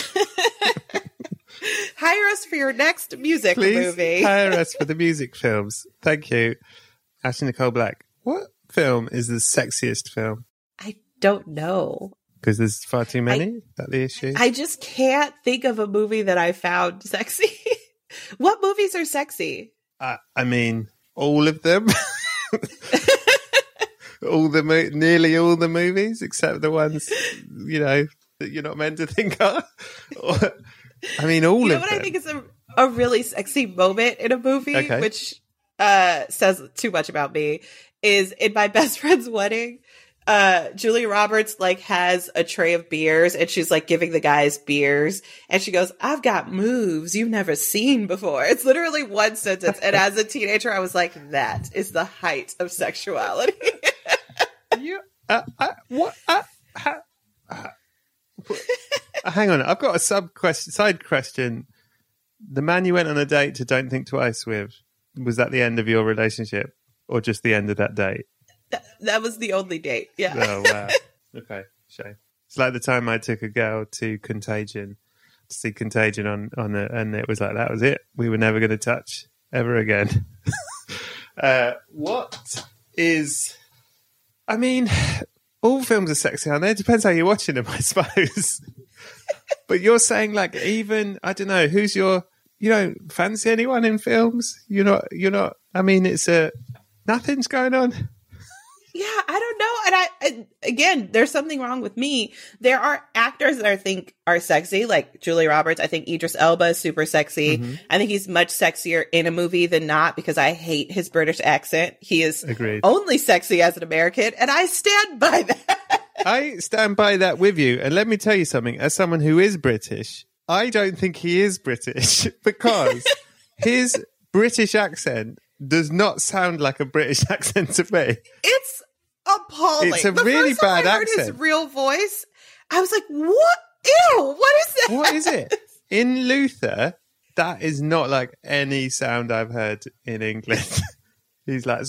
Speaker 6: Hire us for your next music
Speaker 5: Please
Speaker 6: movie.
Speaker 5: hire us for the music films. Thank you. Ashley Nicole Black, what film is the sexiest film?
Speaker 6: I don't know.
Speaker 5: Because there's far too many?
Speaker 6: I,
Speaker 5: is that the issue?
Speaker 6: I just can't think of a movie that I found sexy. What movies are sexy?
Speaker 5: Uh, I mean, all of them. all the mo- Nearly all the movies, except the ones, you know, that you're not meant to think of. Or, I mean, all
Speaker 6: you know
Speaker 5: of
Speaker 6: what
Speaker 5: them.
Speaker 6: I think is a, a really sexy moment in a movie,
Speaker 5: okay.
Speaker 6: which uh, says too much about me, is in my best friend's wedding. Uh, Julia Roberts like has a tray of beers and she's like giving the guys beers and she goes, "I've got moves you've never seen before." It's literally one sentence. And as a teenager, I was like, that is the height of sexuality.
Speaker 5: you, uh, uh, what? Uh, uh, uh, hang on. I've got a sub question, side question. The man you went on a date to Don't Think Twice with, was that the end of your relationship or just the end of that date?
Speaker 6: That, that was the only date. Yeah.
Speaker 5: Oh, wow. Okay. Shame. It's like the time I took a girl to Contagion, to see Contagion on, on the, and it was like, that was it. We were never going to touch ever again. uh, what is, I mean, all films are sexy, aren't they? It depends how you're watching them, I suppose. But you're saying like, even, I don't know, who's your, you don't fancy anyone in films? You're not, you're not, I mean, it's a, nothing's going on.
Speaker 6: Yeah, I don't know. And I, I, again, there's something wrong with me. There are actors that I think are sexy, like Julia Roberts. I think Idris Elba is super sexy. Mm-hmm. I think he's much sexier in a movie than not because I hate his British accent. He is
Speaker 5: Agreed.
Speaker 6: Only sexy as an American, and I stand by that.
Speaker 5: I stand by that with you. And let me tell you something. As someone who is British, I don't think he is British because his British accent does not sound like a British accent to me.
Speaker 6: It's appalling.
Speaker 5: It's a
Speaker 6: the
Speaker 5: really
Speaker 6: first time
Speaker 5: bad
Speaker 6: I heard
Speaker 5: accent.
Speaker 6: His real voice, I was like, "What? Ew! What is that?
Speaker 5: What is it?" In Luther, that is not like any sound I've heard in England. He's like,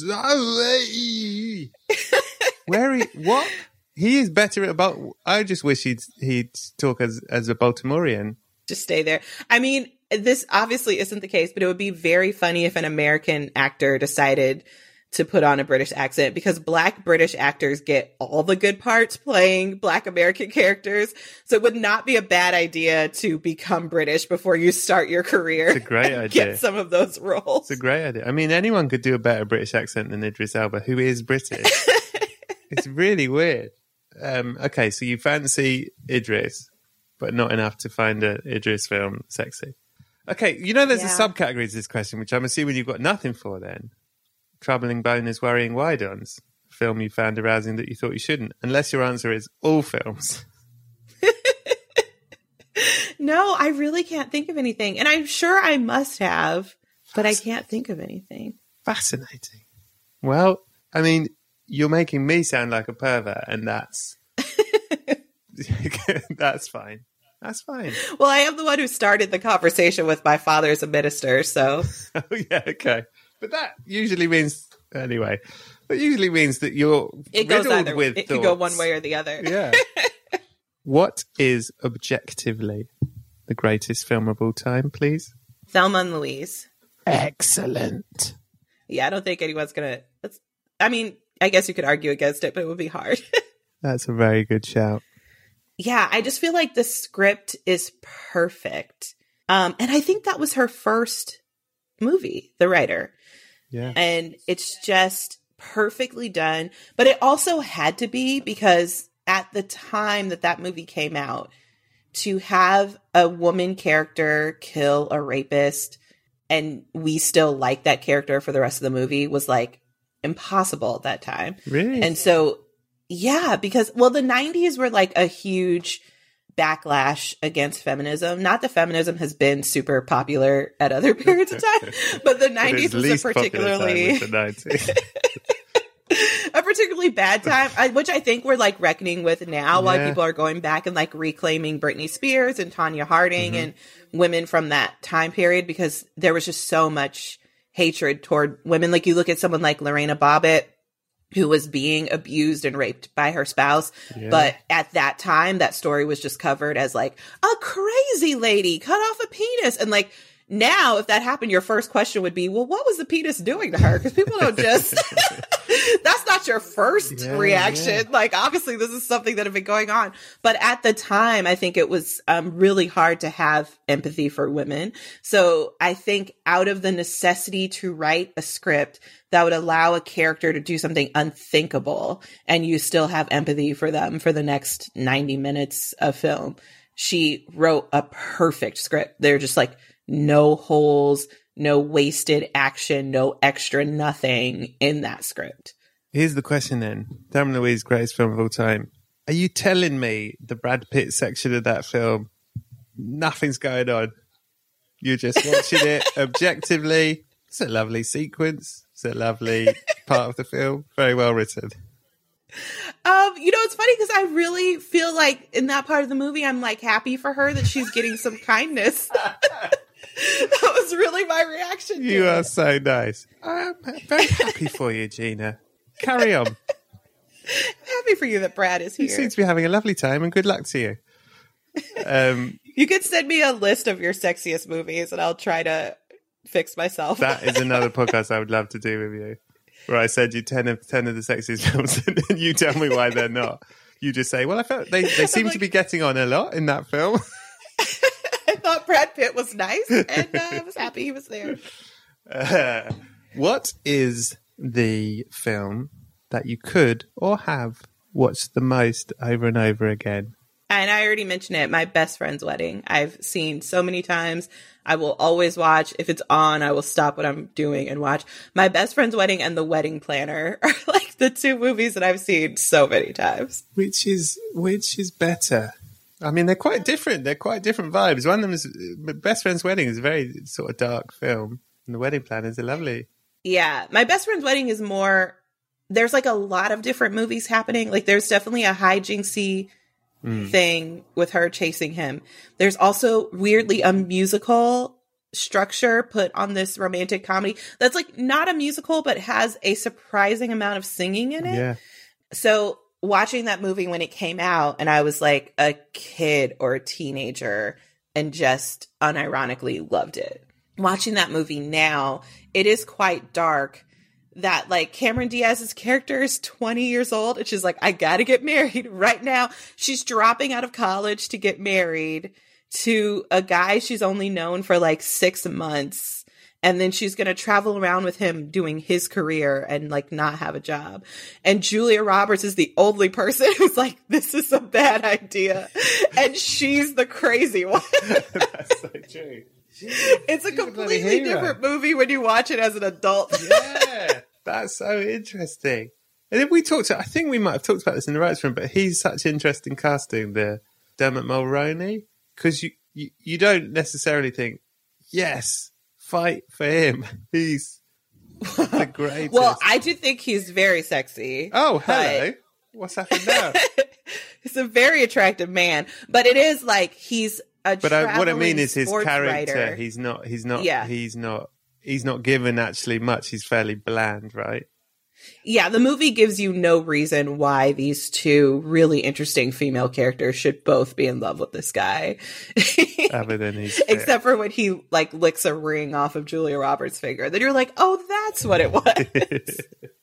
Speaker 5: where he what? He is better at about. I just wish he'd he'd talk as as a Baltimorean.
Speaker 6: Just stay there. I mean, this obviously isn't the case, but it would be very funny if an American actor decided to put on a British accent because Black British actors get all the good parts playing Black American characters. So it would not be a bad idea to become British before you start your career.
Speaker 5: It's a great idea.
Speaker 6: Get some of those roles.
Speaker 5: It's a great idea. I mean, anyone could do a better British accent than Idris Elba, who is British. It's really weird. Um, okay, so you fancy Idris, but not enough to find a Idris film sexy. Okay, you know there's
Speaker 6: Yeah.
Speaker 5: a subcategory to this question, which I'm assuming you've got nothing for then. Troubling boners, worrying wide-ons. A film you found arousing that you thought you shouldn't. Unless your answer is all films.
Speaker 6: No, I really can't think of anything. And I'm sure I must have, but I can't think of anything.
Speaker 5: Fascinating. Well, I mean, you're making me sound like a pervert, and that's... that's fine. That's fine.
Speaker 6: Well, I am the one who started the conversation with my father's a minister, so...
Speaker 5: Oh, yeah, okay. But that usually means, anyway, that usually means that you're
Speaker 6: It goes
Speaker 5: riddled
Speaker 6: either
Speaker 5: with
Speaker 6: It
Speaker 5: thoughts.
Speaker 6: could go one way or the other.
Speaker 5: Yeah. What is objectively the greatest film of all time, please?
Speaker 6: Thelma and Louise.
Speaker 5: Excellent.
Speaker 6: Yeah, I don't think anyone's going to... I mean, I guess you could argue against it, but it would be hard.
Speaker 5: That's a very good shout.
Speaker 6: Yeah, I just feel like the script is perfect. Um, and I think that was her first movie, the writer.
Speaker 5: Yeah.
Speaker 6: And it's just perfectly done. But it also had to be because at the time that that movie came out, to have a woman character kill a rapist and we still like that character for the rest of the movie was like impossible at that time.
Speaker 5: Really?
Speaker 6: And so, yeah, because, well, the nineties were like a huge backlash against feminism. Not that feminism has been super popular at other periods of time, but the nineties was a particularly
Speaker 5: the nineties.
Speaker 6: a particularly bad time, I, which I think we're like reckoning with now. While
Speaker 5: Yeah.
Speaker 6: people are going back and like reclaiming Britney Spears and Tanya Harding
Speaker 5: Mm-hmm.
Speaker 6: and women from that time period, because there was just so much hatred toward women. Like you look at someone like Lorena Bobbitt, who was being abused and raped by her spouse.
Speaker 5: Yeah.
Speaker 6: But at that time, that story was just covered as like a crazy lady cut off a penis. And like now, if that happened, your first question would be, well, what was the penis doing to her? Because people don't just, that's not your first
Speaker 5: Yeah,
Speaker 6: reaction.
Speaker 5: yeah.
Speaker 6: Like, obviously, this is something that had been going on. But at the time, I think it was um, really hard to have empathy for women. So I think out of the necessity to write a script that would allow a character to do something unthinkable and you still have empathy for them for the next ninety minutes of film, she wrote a perfect script. They're just like no holes, no wasted action, no extra nothing in that script.
Speaker 5: Here's the question then. Thelma and Louise, greatest film of all time. Are you telling me the Brad Pitt section of that film, nothing's going on? You're just watching it objectively. It's a lovely sequence. It's a lovely part of the film. Very well written.
Speaker 6: Um, you know, it's funny because I really feel like in that part of the movie, I'm like happy for her that she's getting some kindness. That was really my reaction to
Speaker 5: You
Speaker 6: it.
Speaker 5: are so nice. I'm very happy for you, Gina. Carry on.
Speaker 6: Happy for you that Brad is
Speaker 5: You
Speaker 6: here.
Speaker 5: seem to be having a lovely time, and good luck to you. Um,
Speaker 6: You could send me a list of your sexiest movies and I'll try to fix myself.
Speaker 5: that is another podcast I would love to do with you, where I send you ten of ten of the sexiest films, and then you tell me why they're not. You just say, "Well, I felt they they seem
Speaker 6: like-
Speaker 5: to be getting on a lot in that film."
Speaker 6: I thought Brad Pitt was nice and uh, I was happy he was there.
Speaker 5: Uh, what is the film that you could or have watched the most over and over again?
Speaker 6: And I already mentioned it, My Best Friend's Wedding. I've seen so many times. I will always watch. If it's on, I will stop what I'm doing and watch. My Best Friend's Wedding and The Wedding Planner are like the two movies that I've seen so many times.
Speaker 5: Which is which is better? I mean, they're quite different. They're quite different vibes. One of them is Best Friend's Wedding is a very sort of dark film, and The Wedding Planner is a lovely.
Speaker 6: Yeah. My Best Friend's Wedding is more, there's like a lot of different movies happening. Like there's definitely a hijinksy
Speaker 5: Mm.
Speaker 6: thing with her chasing him. There's also weirdly a musical structure put on this romantic comedy that's like not a musical, but has a surprising amount of singing in it.
Speaker 5: Yeah.
Speaker 6: So watching that movie when it came out and I was like a kid or a teenager and just unironically loved it. Watching that movie now, it is quite dark. That like Cameron Diaz's character is twenty years old and she's like, I gotta get married right now. She's dropping out of college to get married to a guy she's only known for like six months. And then she's going to travel around with him doing his career and like not have a job. And Julia Roberts is the only person who's like, this is a bad idea. And she's the crazy one.
Speaker 5: That's so true.
Speaker 6: It's a
Speaker 5: She's a bloody
Speaker 6: completely
Speaker 5: hero.
Speaker 6: different movie when you watch it as an adult.
Speaker 5: Yeah, that's so interesting. And then we talked, I think we might have talked about this in the writers' room, but he's such interesting casting, the Dermot Mulroney, because you, you, you don't necessarily think, yes, fight for him. He's the greatest.
Speaker 6: Well, I do think he's very sexy.
Speaker 5: oh, hello.
Speaker 6: but-
Speaker 5: What's happened now?
Speaker 6: He's a very attractive man, but it is like he's a
Speaker 5: But I, what I mean
Speaker 6: traveling
Speaker 5: is his
Speaker 6: sports
Speaker 5: character.
Speaker 6: writer.
Speaker 5: He's not. He's not.
Speaker 6: Yeah.
Speaker 5: He's not. He's not given actually much. He's fairly bland, right?
Speaker 6: Yeah, the movie gives you no reason why these two really interesting female characters should both be in love with this guy.
Speaker 5: Other than he's fit.
Speaker 6: Except for when he like licks a ring off of Julia Roberts' finger. Then you're like, oh, that's what it was.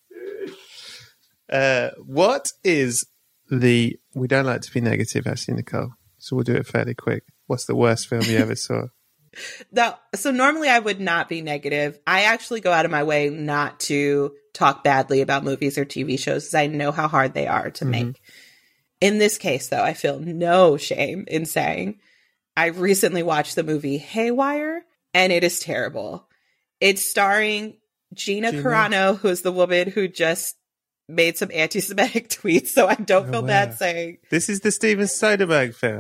Speaker 5: uh, what is the? We don't like to be negative, actually, Nicole. So we'll do it fairly quick. What's the worst film you ever saw?
Speaker 6: No, so normally I would not be negative. I actually go out of my way not to talk badly about movies or T V shows because I know how hard they are to
Speaker 5: Mm-hmm.
Speaker 6: make. In this case, though, I feel no shame in saying I recently watched the movie Haywire, and it is terrible. It's starring Gina,
Speaker 5: Gina.
Speaker 6: Carano, who's the woman who just made some anti-Semitic tweets, so I don't
Speaker 5: Oh,
Speaker 6: feel
Speaker 5: wow.
Speaker 6: bad saying.
Speaker 5: This is the Steven Soderbergh film.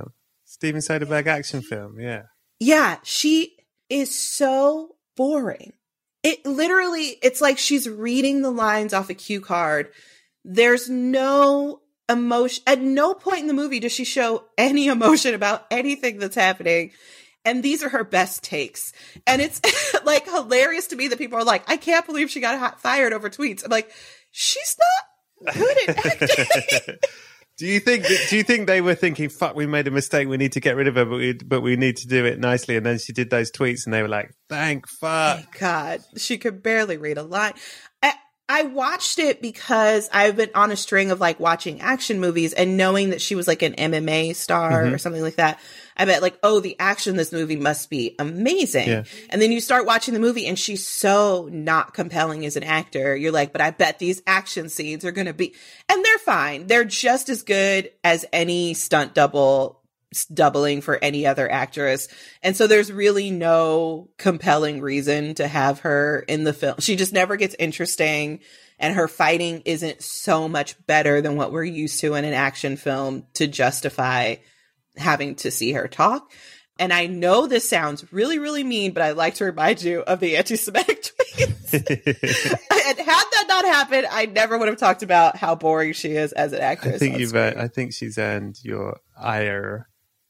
Speaker 5: Steven Soderbergh action film, yeah.
Speaker 6: Yeah, she is so boring. It literally, it's like she's reading the lines off a cue card. There's no emotion. At no point in the movie does she show any emotion about anything that's happening. And these are her best takes. And it's like hilarious to me that people are like, I can't believe she got hot fired over tweets. I'm like, she's not good at acting.
Speaker 5: Do you think? Do you think they were thinking, "Fuck, we made a mistake. We need to get rid of her, but we but we need to do it nicely"? And then she did those tweets, and they were like, "Thank fuck."
Speaker 6: Thank God, she could barely read a line. I, I watched it because I've been on a string of like watching action movies and knowing that she was like an M M A star mm-hmm. or something like that. I bet like, oh, the action in this movie must be amazing. Yeah. And then you start watching the movie and she's so not compelling as an actor. You're like, but I bet these action scenes are going to be, and they're fine. They're just as good as any stunt double doubling for any other actress. And so there's really no compelling reason to have her in the film. She just never gets interesting. And her fighting isn't so much better than what we're used to in an action film to justify having to see her talk. And I know this sounds really, really mean, but I'd like to remind you of the anti-Semitic tweets. And had that not happened, I never would have talked about how boring she is as an actress.
Speaker 5: I think you've. Uh, I think she's earned your ire.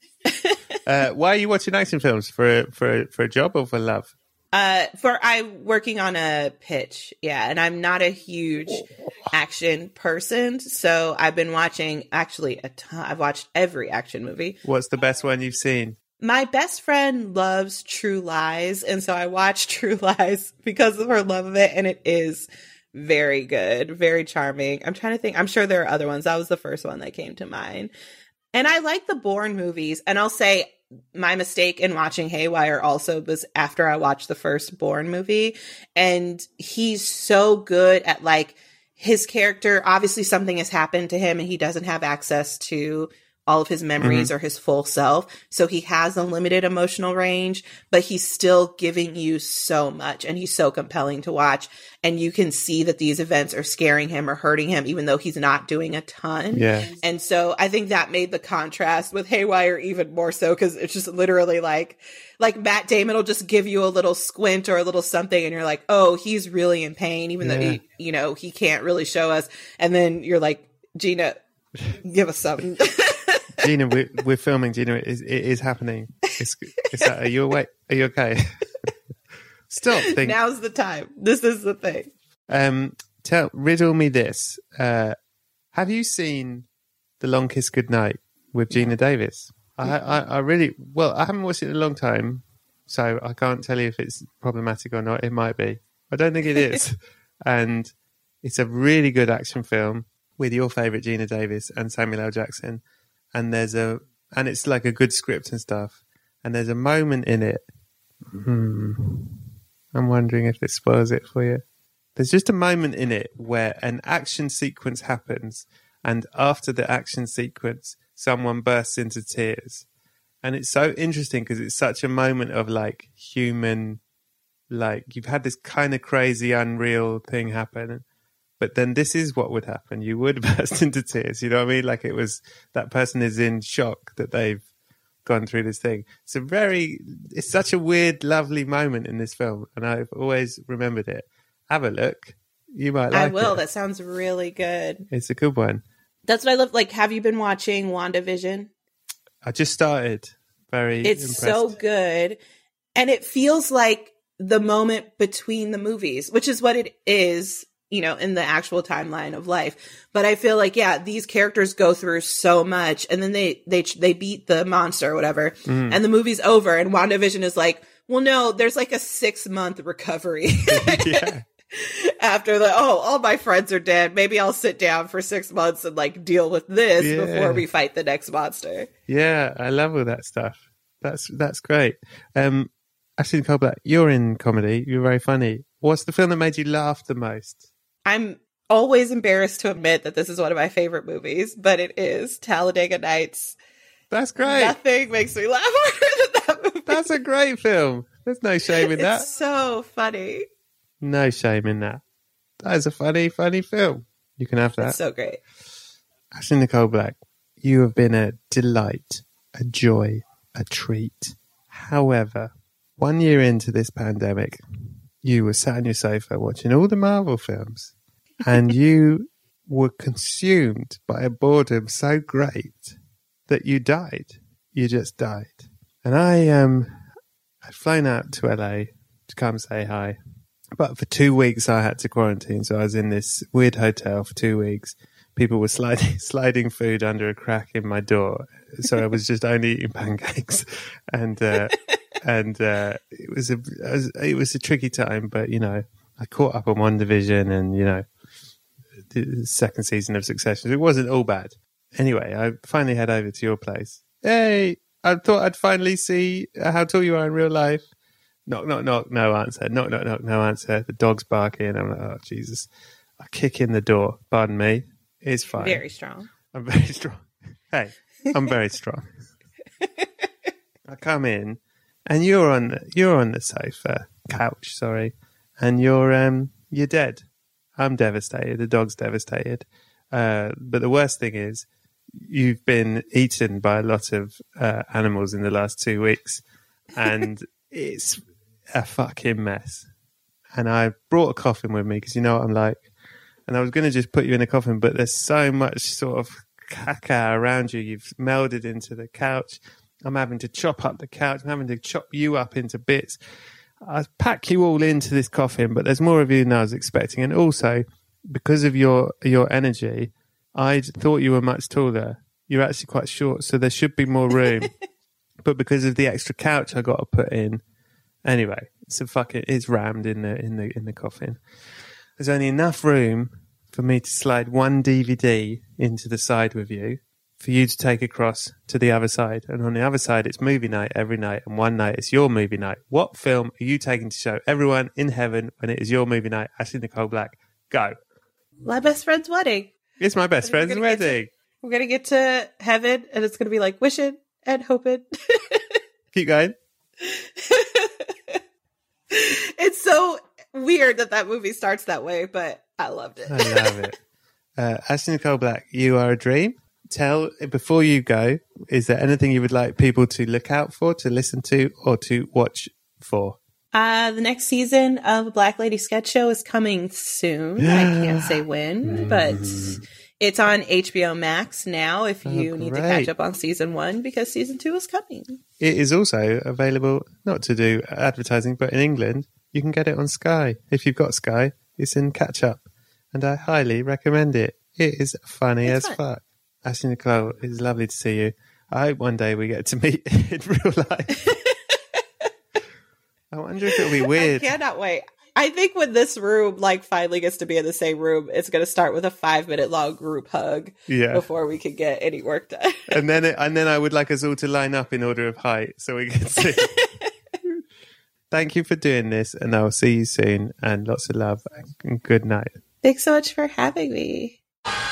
Speaker 5: uh, why are you watching action films? For for for a job or for love?
Speaker 6: Uh, for I'm working on a pitch, yeah, and I'm not a huge action person, so I've been watching actually a ton. I've watched every action movie.
Speaker 5: What's the best one you've seen?
Speaker 6: My best friend loves True Lies, and so I watched True Lies because of her love of it, and it is very good, very charming. I'm trying to think. I'm sure there are other ones. That was the first one that came to mind. And I like the Bourne movies, and I'll say my mistake in watching Haywire also was after I watched the first Bourne movie, and he's so good at like his character. Obviously something has happened to him and he doesn't have access to all of his memories mm-hmm. or his full self. So he has a limited emotional range, but he's still giving you so much and he's so compelling to watch. And you can see that these events are scaring him or hurting him, even though he's not doing a ton.
Speaker 5: Yeah.
Speaker 6: And so I think that made the contrast with Haywire even more so, because it's just literally like, like Matt Damon will just give you a little squint or a little something and you're like, oh, he's really in pain, even yeah. though, he, you know, he can't really show us. And then you're like, Gina, give us something.
Speaker 5: Gina, we're, we're filming. Gina, it is, it is happening. It's, it's, are you awake? Are you okay? Stop. Think.
Speaker 6: Now's the time. This is the thing.
Speaker 5: Um, tell, riddle me this. Uh, have you seen The Long Kiss Goodnight with Gina Davis? I, I, I really, well, I haven't watched it in a long time, so I can't tell you if it's problematic or not. It might be. I don't think it is. And it's a really good action film with your favourite Gina Davis and Samuel L. Jackson. And there's a, and it's like a good script and stuff. And there's a moment in it. Hmm. I'm wondering if it spoils it for you. There's just a moment in it where an action sequence happens. And after the action sequence, someone bursts into tears. And it's so interesting because it's such a moment of like human, like you've had this kind of crazy, unreal thing happen. But then this is what would happen. You would burst into tears. You know what I mean? Like it was, that person is in shock that they've gone through this thing. It's a very, it's such a weird, lovely moment in this film. And I've always remembered it. Have a look. You might like it.
Speaker 6: I will. It. That sounds really good.
Speaker 5: It's a good one.
Speaker 6: That's what I love. Like, have you been watching WandaVision?
Speaker 5: I just started. Very
Speaker 6: It's
Speaker 5: impressed.
Speaker 6: so good. And it feels like the moment between the movies, which is what it is, you know, in the actual timeline of life. But I feel like, yeah, these characters go through so much and then they, they, they beat the monster or whatever. Mm. And the movie's over and WandaVision is like, well, no, there's like a six month recovery.
Speaker 5: Yeah.
Speaker 6: After the, oh, all my friends are dead. Maybe I'll sit down for six months and like deal with this yeah. before we fight the next monster.
Speaker 5: Yeah, I love all that stuff. That's that's great. Um, Ashley Nicole Black, you're in comedy. You're very funny. What's the film that made you laugh the most?
Speaker 6: I'm always embarrassed to admit that this is one of my favorite movies, but it is Talladega Nights.
Speaker 5: That's great.
Speaker 6: Nothing makes me laugh harder than that movie.
Speaker 5: That's a great film. There's no shame in that.
Speaker 6: It's so funny.
Speaker 5: No shame in that. That is a funny, funny film. You can have that.
Speaker 6: It's so great.
Speaker 5: Ashley Nicole Black, you have been a delight a joy, a treat. However, one year into this pandemic, you were sat on your sofa watching all the Marvel films, and you were consumed by a boredom so great that you died. You just died. And I um, I'd flown out to L A to come say hi. But for two weeks I had to quarantine, so I was in this weird hotel for two weeks. People were sliding sliding food under a crack in my door, so I was just only eating pancakes, and uh, and uh, it was a it was a tricky time. But you know, I caught up on WandaVision, and you know, the second season of Succession. It wasn't all bad. Anyway, I finally head over to your place. Hey, I thought I'd finally see how tall you are in real life. Knock, knock, knock, no answer. Knock, knock, knock, no answer. The dog's barking. I'm like, oh, Jesus. I kick in the door. Pardon me. It's fine.
Speaker 6: Very strong.
Speaker 5: I'm very strong. Hey, I'm very strong. I come in, and you're on the, you're on the sofa, couch, sorry, and you're um you're dead. I'm devastated. The dog's devastated. Uh, but the worst thing is, you've been eaten by a lot of uh, animals in the last two weeks, and it's a fucking mess. And I brought a coffin with me because you know what I'm like. And I was going to just put you in a coffin, but there's so much sort of caca around you. You've melded into the couch. I'm having to chop up the couch. I'm having to chop you up into bits. I pack you all into this coffin, but there's more of you than I was expecting. And also, because of your your energy, I thought you were much taller. You're actually quite short, so there should be more room. But because of the extra couch I got to put in, anyway, it's a fucking it's rammed in the in the in the coffin. There's only enough room for me to slide one D V D into the side with you, for you to take across to the other side. And on the other side, it's movie night every night, and one night it's your movie night. What film are you taking to show everyone in heaven when it is your movie night? Ashley Nicole Black, go.
Speaker 6: My best friend's wedding.
Speaker 5: It's my best friend's
Speaker 6: we're
Speaker 5: wedding.
Speaker 6: To, we're going to get to heaven, and it's going to be like wishing and hoping.
Speaker 5: Keep going.
Speaker 6: It's so weird that that movie starts that way, but I loved it.
Speaker 5: I love it. Uh, Ashley Nicole Black, you are a dream. Tell, before you go, is there anything you would like people to look out for, to listen to, or to watch for?
Speaker 6: Uh, the next season of the Black Lady Sketch Show is coming soon. I can't say when, but it's on H B O Max now if you oh, need to catch up on season one, because season two is coming.
Speaker 5: It is also available, not to do advertising, but in England, you can get it on Sky. If you've got Sky, it's in catch up, and I highly recommend it. It is funny it's as fun. fuck. Ashley Nicole, it's lovely to see you. I hope one day we get to meet in real life. I wonder if it'll be weird.
Speaker 6: I cannot wait. I think when this room like finally gets to be in the same room, it's going to start with a five minute long group hug yeah. before we can get any work done.
Speaker 5: and then, it, and then I would like us all to line up in order of height so we can see. Thank you for doing this, and I'll see you soon. And lots of love and good night.
Speaker 6: Thanks so much for having me.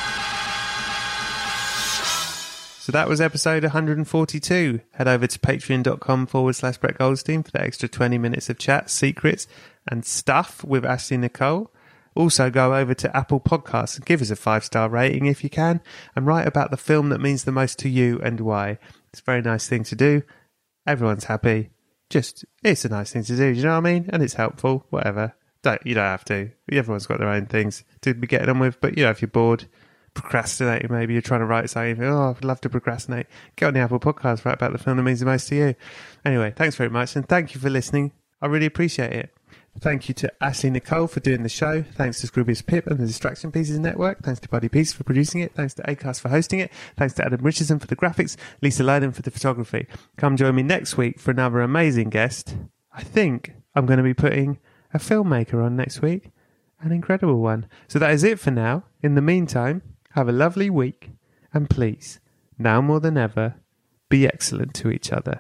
Speaker 5: So that was episode one forty-two. Head over to patreon.com forward slash Brett Goldstein for the extra twenty minutes of chat, secrets, and stuff with Ashley Nicole. Also, go over to Apple Podcasts and give us a five-star rating if you can, and write about the film that means the most to you and why. It's a very nice thing to do. Everyone's happy. Just, it's a nice thing to do, do you know what I mean? And it's helpful, whatever. Don't You don't have to. Everyone's got their own things to be getting on with, but, you know, if you're bored, procrastinating, maybe you're trying to write something, oh, I'd love to procrastinate, get on the Apple Podcast, write about the film that means the most to you. Anyway, thanks very much, and thank you for listening. I really appreciate it. Thank you to Ashley Nicole for doing the show. Thanks to Scroobius Pip and the Distraction Pieces Network. Thanks to Buddy Peace for producing it. Thanks to Acast for hosting it. Thanks to Adam Richardson for the graphics. Lisa Lydon for the photography. Come join me next week for another amazing guest. I think I'm going to be putting a filmmaker on next week. An incredible one. So that is it for now. In the meantime, have a lovely week. And please, now more than ever, be excellent to each other.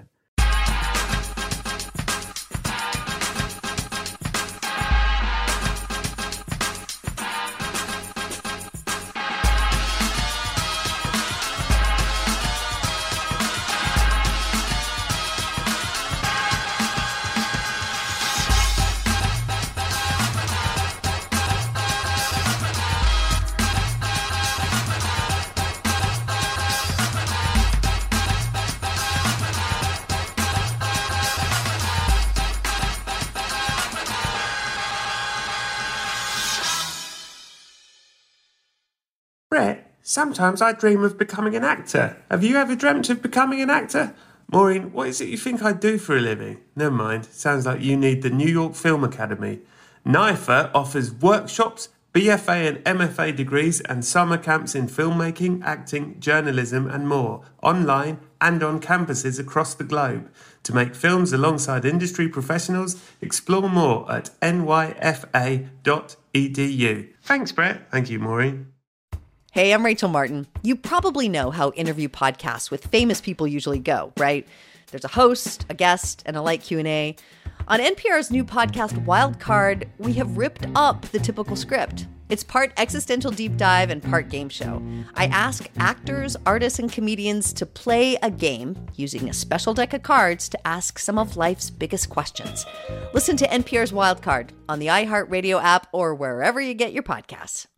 Speaker 5: Sometimes I dream of becoming an actor. Have you ever dreamt of becoming an actor? Maureen, what is it you think I do for a living? Never mind. Sounds like you need the New York Film Academy. N I F A offers workshops, B F A and M F A degrees and summer camps in filmmaking, acting, journalism and more, online and on campuses across the globe. To make films alongside industry professionals, explore more at N Y F A dot E D U. Thanks, Brett. Thank you, Maureen.
Speaker 7: Hey, I'm Rachel Martin. You probably know how interview podcasts with famous people usually go, right? There's a host, a guest, and a light Q and A. On N P R's new podcast, Wildcard, we have ripped up the typical script. It's part existential deep dive and part game show. I ask actors, artists, and comedians to play a game using a special deck of cards to ask some of life's biggest questions. Listen to N P R's Wildcard on the iHeartRadio app or wherever you get your podcasts.